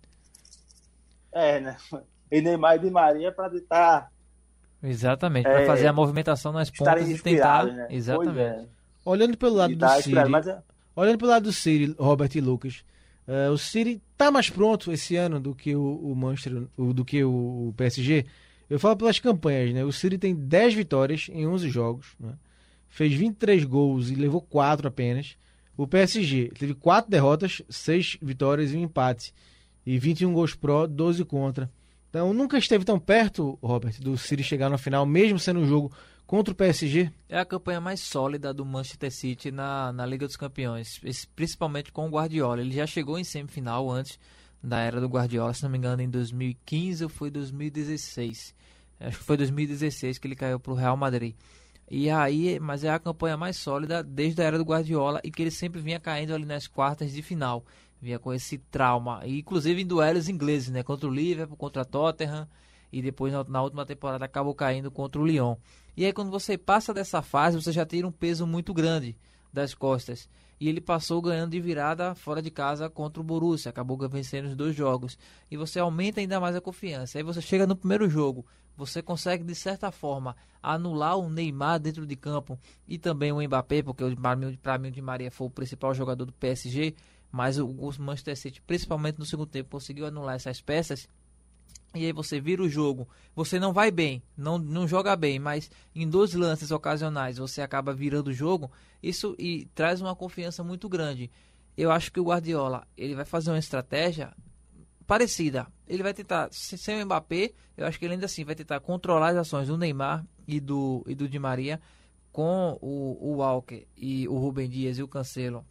É, né? E Neymar e Di Maria para tentar Exatamente, É, para fazer a movimentação nas estarem pontas e tentar. inspirados, né? Exatamente. Pois é. Olhando pelo lado E do tá City, inspirado, mas é- olhando pelo lado do City, Robert e Lucas, eh, o City tá mais pronto esse ano do que o, o Manchester, o- do que o, o P S G. Eu falo pelas campanhas, né? O City tem dez vitórias em onze jogos, né? Fez vinte e três gols e levou quatro apenas. O P S G teve quatro derrotas, seis vitórias e um empate. E vinte e um gols pró, doze contra. Então nunca esteve tão perto, Robert, do City chegar na final, mesmo sendo um jogo contra o P S G. É a campanha mais sólida do Manchester City na, na Liga dos Campeões, esse- principalmente com o Guardiola. Ele já chegou em semifinal antes da era do Guardiola, se não me engano, em dois mil e quinze ou foi dois mil e dezesseis. Acho que foi dois mil e dezesseis que ele caiu para o Real Madrid. E aí, mas é a campanha mais sólida desde a era do Guardiola e que ele sempre vinha caindo ali nas quartas de final. Vinha com esse trauma, e inclusive em duelos ingleses, né? Contra o Liverpool, contra a Tottenham, e depois na, na última temporada acabou caindo contra o Lyon. E aí quando você passa dessa fase, você já tira um peso muito grande das costas. E ele passou ganhando de virada fora de casa contra o Borussia, acabou vencendo os dois jogos. E você aumenta ainda mais a confiança. Aí você chega no primeiro jogo, você consegue de certa forma anular o Neymar dentro de campo e também o Mbappé, porque para mim, pra mim o Di Maria foi o principal jogador do P S G, mas o, o Manchester City, principalmente no segundo tempo, conseguiu anular essas peças. E aí você vira o jogo, você não vai bem, não, não joga bem, mas em dois lances ocasionais você acaba virando o jogo, isso e traz uma confiança muito grande. Eu acho que o Guardiola, ele vai fazer uma estratégia parecida. Ele vai tentar, sem o Mbappé, eu acho que ele ainda assim vai tentar controlar as ações do Neymar e do, e do Di Maria com o, o Walker e o Rubem Dias e o Cancelo.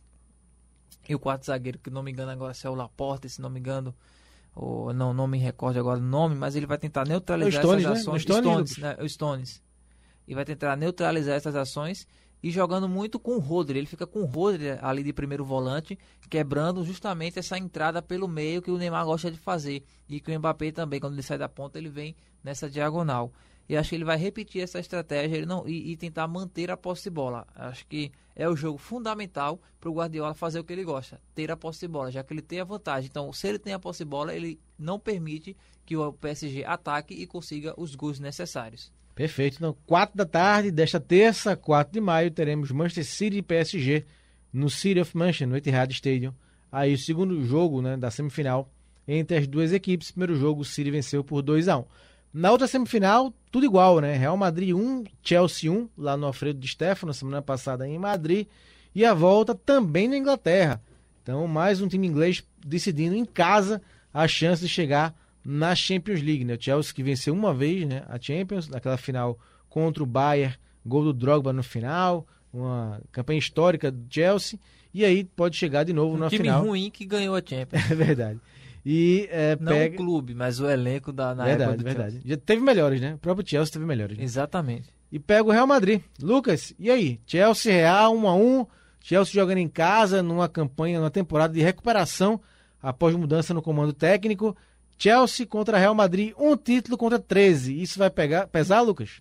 E o quarto zagueiro, que não me engano agora se é o Laporte, se não me engano, ou não, não me recordo agora o nome, mas ele vai tentar neutralizar É o Stones, essas né? ações. O Stones, Stones, né? O Stones. E vai tentar neutralizar essas ações e jogando muito com o Rodri. Ele fica com o Rodri ali de primeiro volante, quebrando justamente essa entrada pelo meio que o Neymar gosta de fazer. E que o Mbappé também, quando ele sai da ponta, ele vem nessa diagonal. E acho que ele vai repetir essa estratégia ele não, e, e tentar manter a posse de bola. Acho que é o jogo fundamental para o Guardiola fazer o que ele gosta, ter a posse de bola, já que ele tem a vantagem. Então, se ele tem a posse de bola, ele não permite que o P S G ataque e consiga os gols necessários. Perfeito. Então, quatro da tarde desta terça, quatro de maio, teremos Manchester City e P S G no City of Manchester, no Etihad Stadium. Aí o segundo jogo, né, da semifinal entre as duas equipes. Primeiro jogo, o City venceu por dois a um. Na outra semifinal, tudo igual, né? Real Madrid um, Chelsea um, lá no Alfredo Di Stéfano, semana passada em Madrid. E a volta também na Inglaterra. Então, mais um time inglês decidindo em casa a chance de chegar na Champions League, né? O Chelsea que venceu uma vez, né, a Champions, naquela final contra o Bayern, gol do Drogba no final, uma campanha histórica do Chelsea, e aí pode chegar de novo Um na time final. ruim que ganhou a Champions. É verdade. E é, Não pega... o clube, mas o elenco da, na verdade, época do verdade. Chelsea. Já teve melhores, né? O próprio Chelsea teve melhores. Né? Exatamente. E pega o Real Madrid. Lucas, e aí? Chelsea, Real, um a um. Chelsea jogando em casa, numa campanha, numa temporada de recuperação após mudança no comando técnico. Chelsea contra Real Madrid, um título contra treze. Isso vai pegar, pesar, Lucas?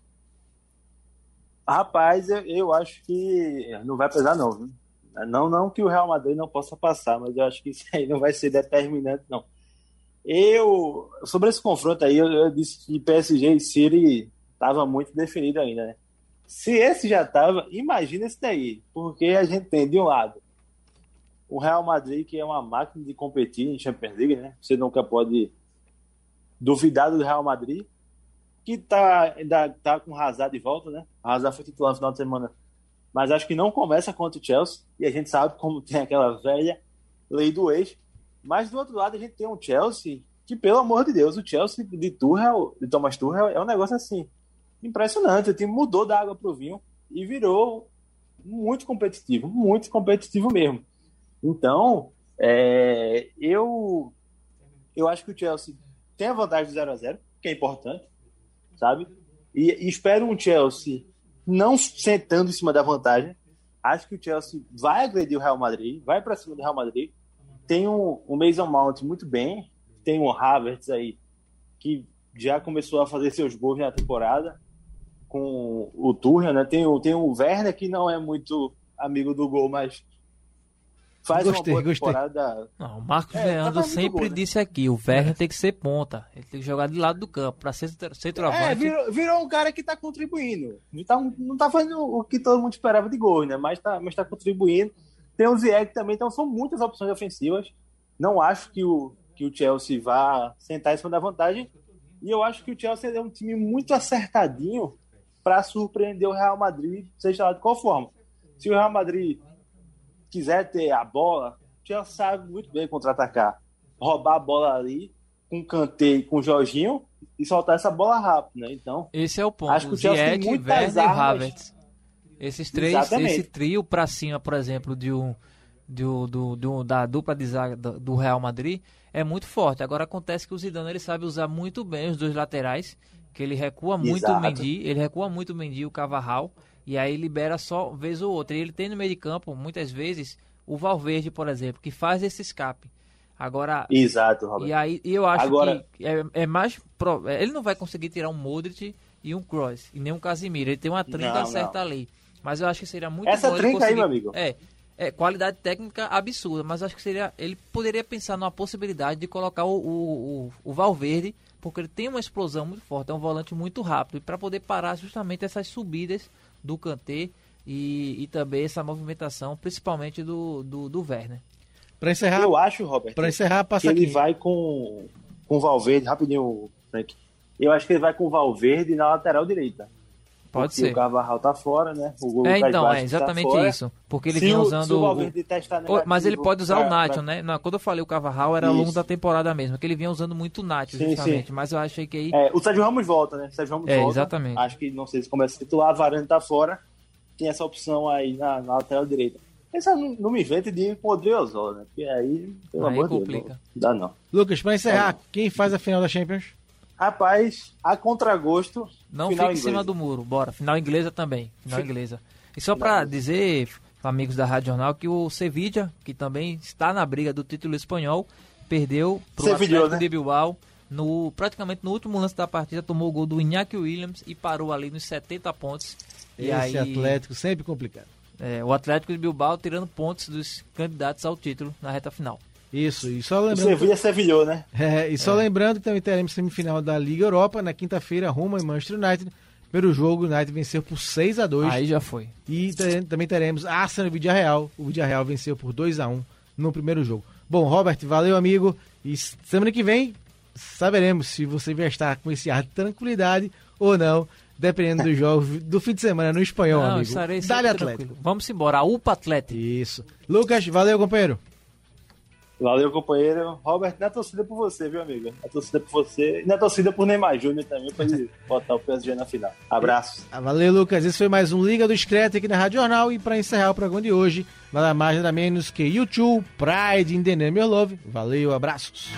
Rapaz, eu, eu acho que não vai pesar não, viu? Não, não que o Real Madrid não possa passar, mas eu acho que isso aí não vai ser determinante, não. Eu, sobre esse confronto aí, eu, eu disse que P S G e City estava muito definido ainda, né? Se esse já estava, imagina esse daí, porque a gente tem, de um lado, o Real Madrid, que é uma máquina de competir em Champions League, né? Você nunca pode duvidar do Real Madrid, que tá, ainda tá com o Hazard de volta, né? O Hazard foi titular no final de semana, mas acho que não começa contra o Chelsea, e a gente sabe como tem aquela velha lei do ex. Mas do outro lado a gente tem um Chelsea que, pelo amor de Deus, o Chelsea de Tuchel, de Thomas Tuchel, é um negócio assim, impressionante. O time mudou da água pro vinho e virou muito competitivo, muito competitivo mesmo. Então, é, eu, eu acho que o Chelsea tem a vantagem do zero a zero, que é importante, sabe? E, e espero um Chelsea não sentando em cima da vantagem. Acho que o Chelsea vai agredir o Real Madrid, vai para cima do Real Madrid. Tem um, um Mason Mount muito bem, tem um Havertz aí que já começou a fazer seus gols na temporada com o Tuchel, né? Tem o, tem o Werner, que não é muito amigo do gol, mas faz gostei, uma boa gostei. temporada. Não, o Marcos É, Leandro tá fazendo sempre gol, né? disse aqui, o Werner tem que ser ponta, ele tem que jogar de lado do campo, para ser centroavante. É, virou, virou um cara que tá contribuindo. Não tá, não tá fazendo o que todo mundo esperava de gol, né? Mas tá, mas tá contribuindo. Tem o Ziyech também, então são muitas opções ofensivas. Não acho que o, que o Chelsea vá sentar em cima da vantagem. E eu acho que o Chelsea é um time muito acertadinho para surpreender o Real Madrid, seja lá de qual forma. Se o Real Madrid quiser ter a bola, o Chelsea sabe muito bem contra-atacar. Roubar a bola ali com o Kanté e com o Jorginho e soltar essa bola rápido, né? Então, esse é o ponto. acho que O o Chelsea tem Ziyech, muitas Werner e o armas. Havertz. Esses três, Exatamente. esse trio pra cima, por exemplo, de um, de um, do, do, da dupla de zaga do do Real Madrid é muito forte. Agora acontece que o Zidane ele sabe usar muito bem os dois laterais, que ele recua muito Exato. o Mendy, ele recua muito o Mendy e o Carvajal, e aí libera só vez ou outra. E ele tem no meio de campo, muitas vezes, o Valverde, por exemplo, que faz esse escape. Agora, Exato, Robert. e aí e eu acho Agora- que é, é mais pro, ele não vai conseguir tirar um Modric e um Kroos, e nem um Casemiro. Ele tem uma trinca Não, certa não. ali. Mas eu acho que seria muito Essa bom ele trinca aí, conseguir- meu amigo. É, é, qualidade técnica absurda, mas eu acho que seria, ele poderia pensar numa possibilidade de colocar o, o, o, o Valverde, porque ele tem uma explosão muito forte, é um volante muito rápido, e para poder parar justamente essas subidas do Kanté e, e também essa movimentação, principalmente do, do, do Werner. Para encerrar, Eu acho, Robert, para encerrar, que passa ele aqui. vai com, com o Valverde, rapidinho, Frank. Eu acho que ele vai com o Valverde na lateral direita. Pode Porque ser. o Carvajal tá fora, né? O Lucas É, então, Vazquez é exatamente tá fora. isso. Porque ele Se vinha o- usando. se o o- Valverde testar o- Mas ele negativo pode usar pra- o Nacho, pra- né? Não, quando eu falei o Carvajal era ao longo Isso. da temporada mesmo, que ele vinha usando muito o Nacho, Sim, justamente. sim. Mas eu achei que aí. É, o Sérgio Ramos volta, né? O Sérgio Ramos É, volta. exatamente. Acho que, não sei se começa a titular, a Varane tá fora. Tem essa opção aí na, na lateral direita. Essa não, não me invente de ir com o Odriozola, né? Porque aí, pelo Aí amor de Deus, complica. não dá não. Lucas, para encerrar, Tá quem faz a final da Champions? Rapaz, a contragosto, Não final fique em cima inglesa. do muro, bora. Final inglesa também. Final Fi- inglesa. E só Final pra inglesa. dizer, amigos da Rádio Jornal, que o Sevilla, que também está na briga do título espanhol, perdeu pro Sevilla, Atlético né? de Bilbao. No, praticamente no último lance da partida, tomou o gol do Iñaki Williams e parou ali nos setenta pontos. E Esse aí, Atlético sempre complicado. é, o Atlético de Bilbao tirando pontos dos candidatos ao título na reta final. Isso, e só O lembrando, Sevilla sevilhou, né? é, e só lembrando que também teremos semifinal da Liga Europa na quinta-feira, Roma e Manchester United. Primeiro jogo, o United venceu por seis a dois. Aí já foi. E te- também teremos Arsenal e Villarreal. O Villarreal venceu por dois a um no primeiro jogo. Bom, Robert, valeu, amigo. E semana que vem saberemos se você vai estar com esse ar de tranquilidade ou não, dependendo do jogo do fim de semana no espanhol, Não, amigo. estarei sempre Dale tranquilo. Atlético. Vamos embora, a UPA Atlético. Isso. Lucas, valeu, companheiro. Valeu, companheiro. Robert, não é torcida por você, viu, amigo? É torcida por você. E não é torcida por Neymar Júnior também, pra ele botar o P S G na final. Abraço. Ah, valeu, Lucas. Esse foi mais um Liga do Screte aqui na Rádio Jornal. E para encerrar o programa de hoje, nada mais nada menos que YouTube, Pride in the Name of Love. Valeu, abraços.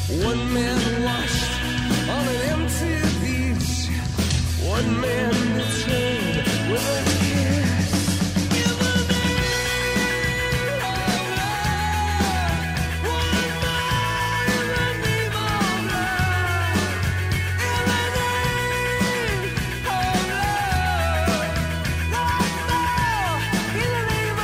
One man washed on an empty beach. One man betrayed with a kiss. In the name of love, one more in the name of love. In the name of love, one more in the name of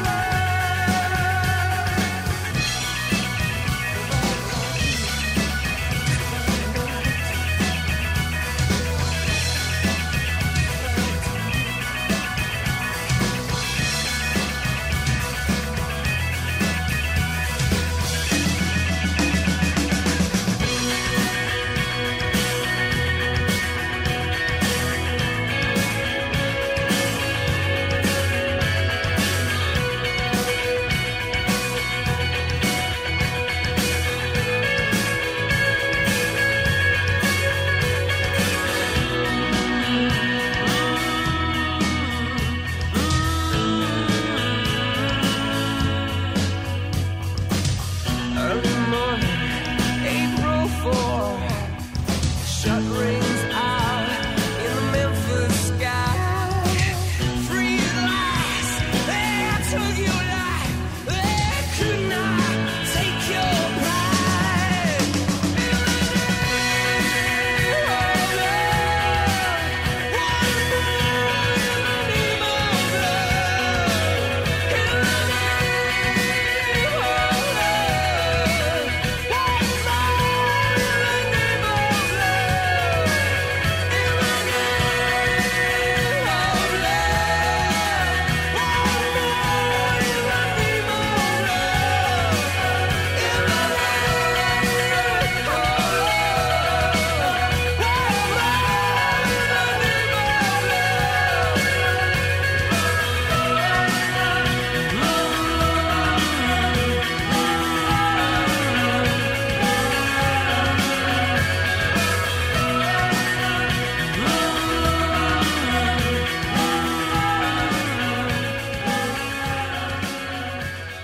early morning, April fourth. Shut rings out in the Memphis sky. Free at last, they took your life. They could not take your pride. In the name of love, one more in the name of love. In the name of love, one more in the name of love. In the name of love, one more in the name of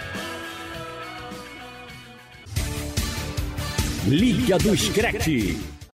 Liga do Screte.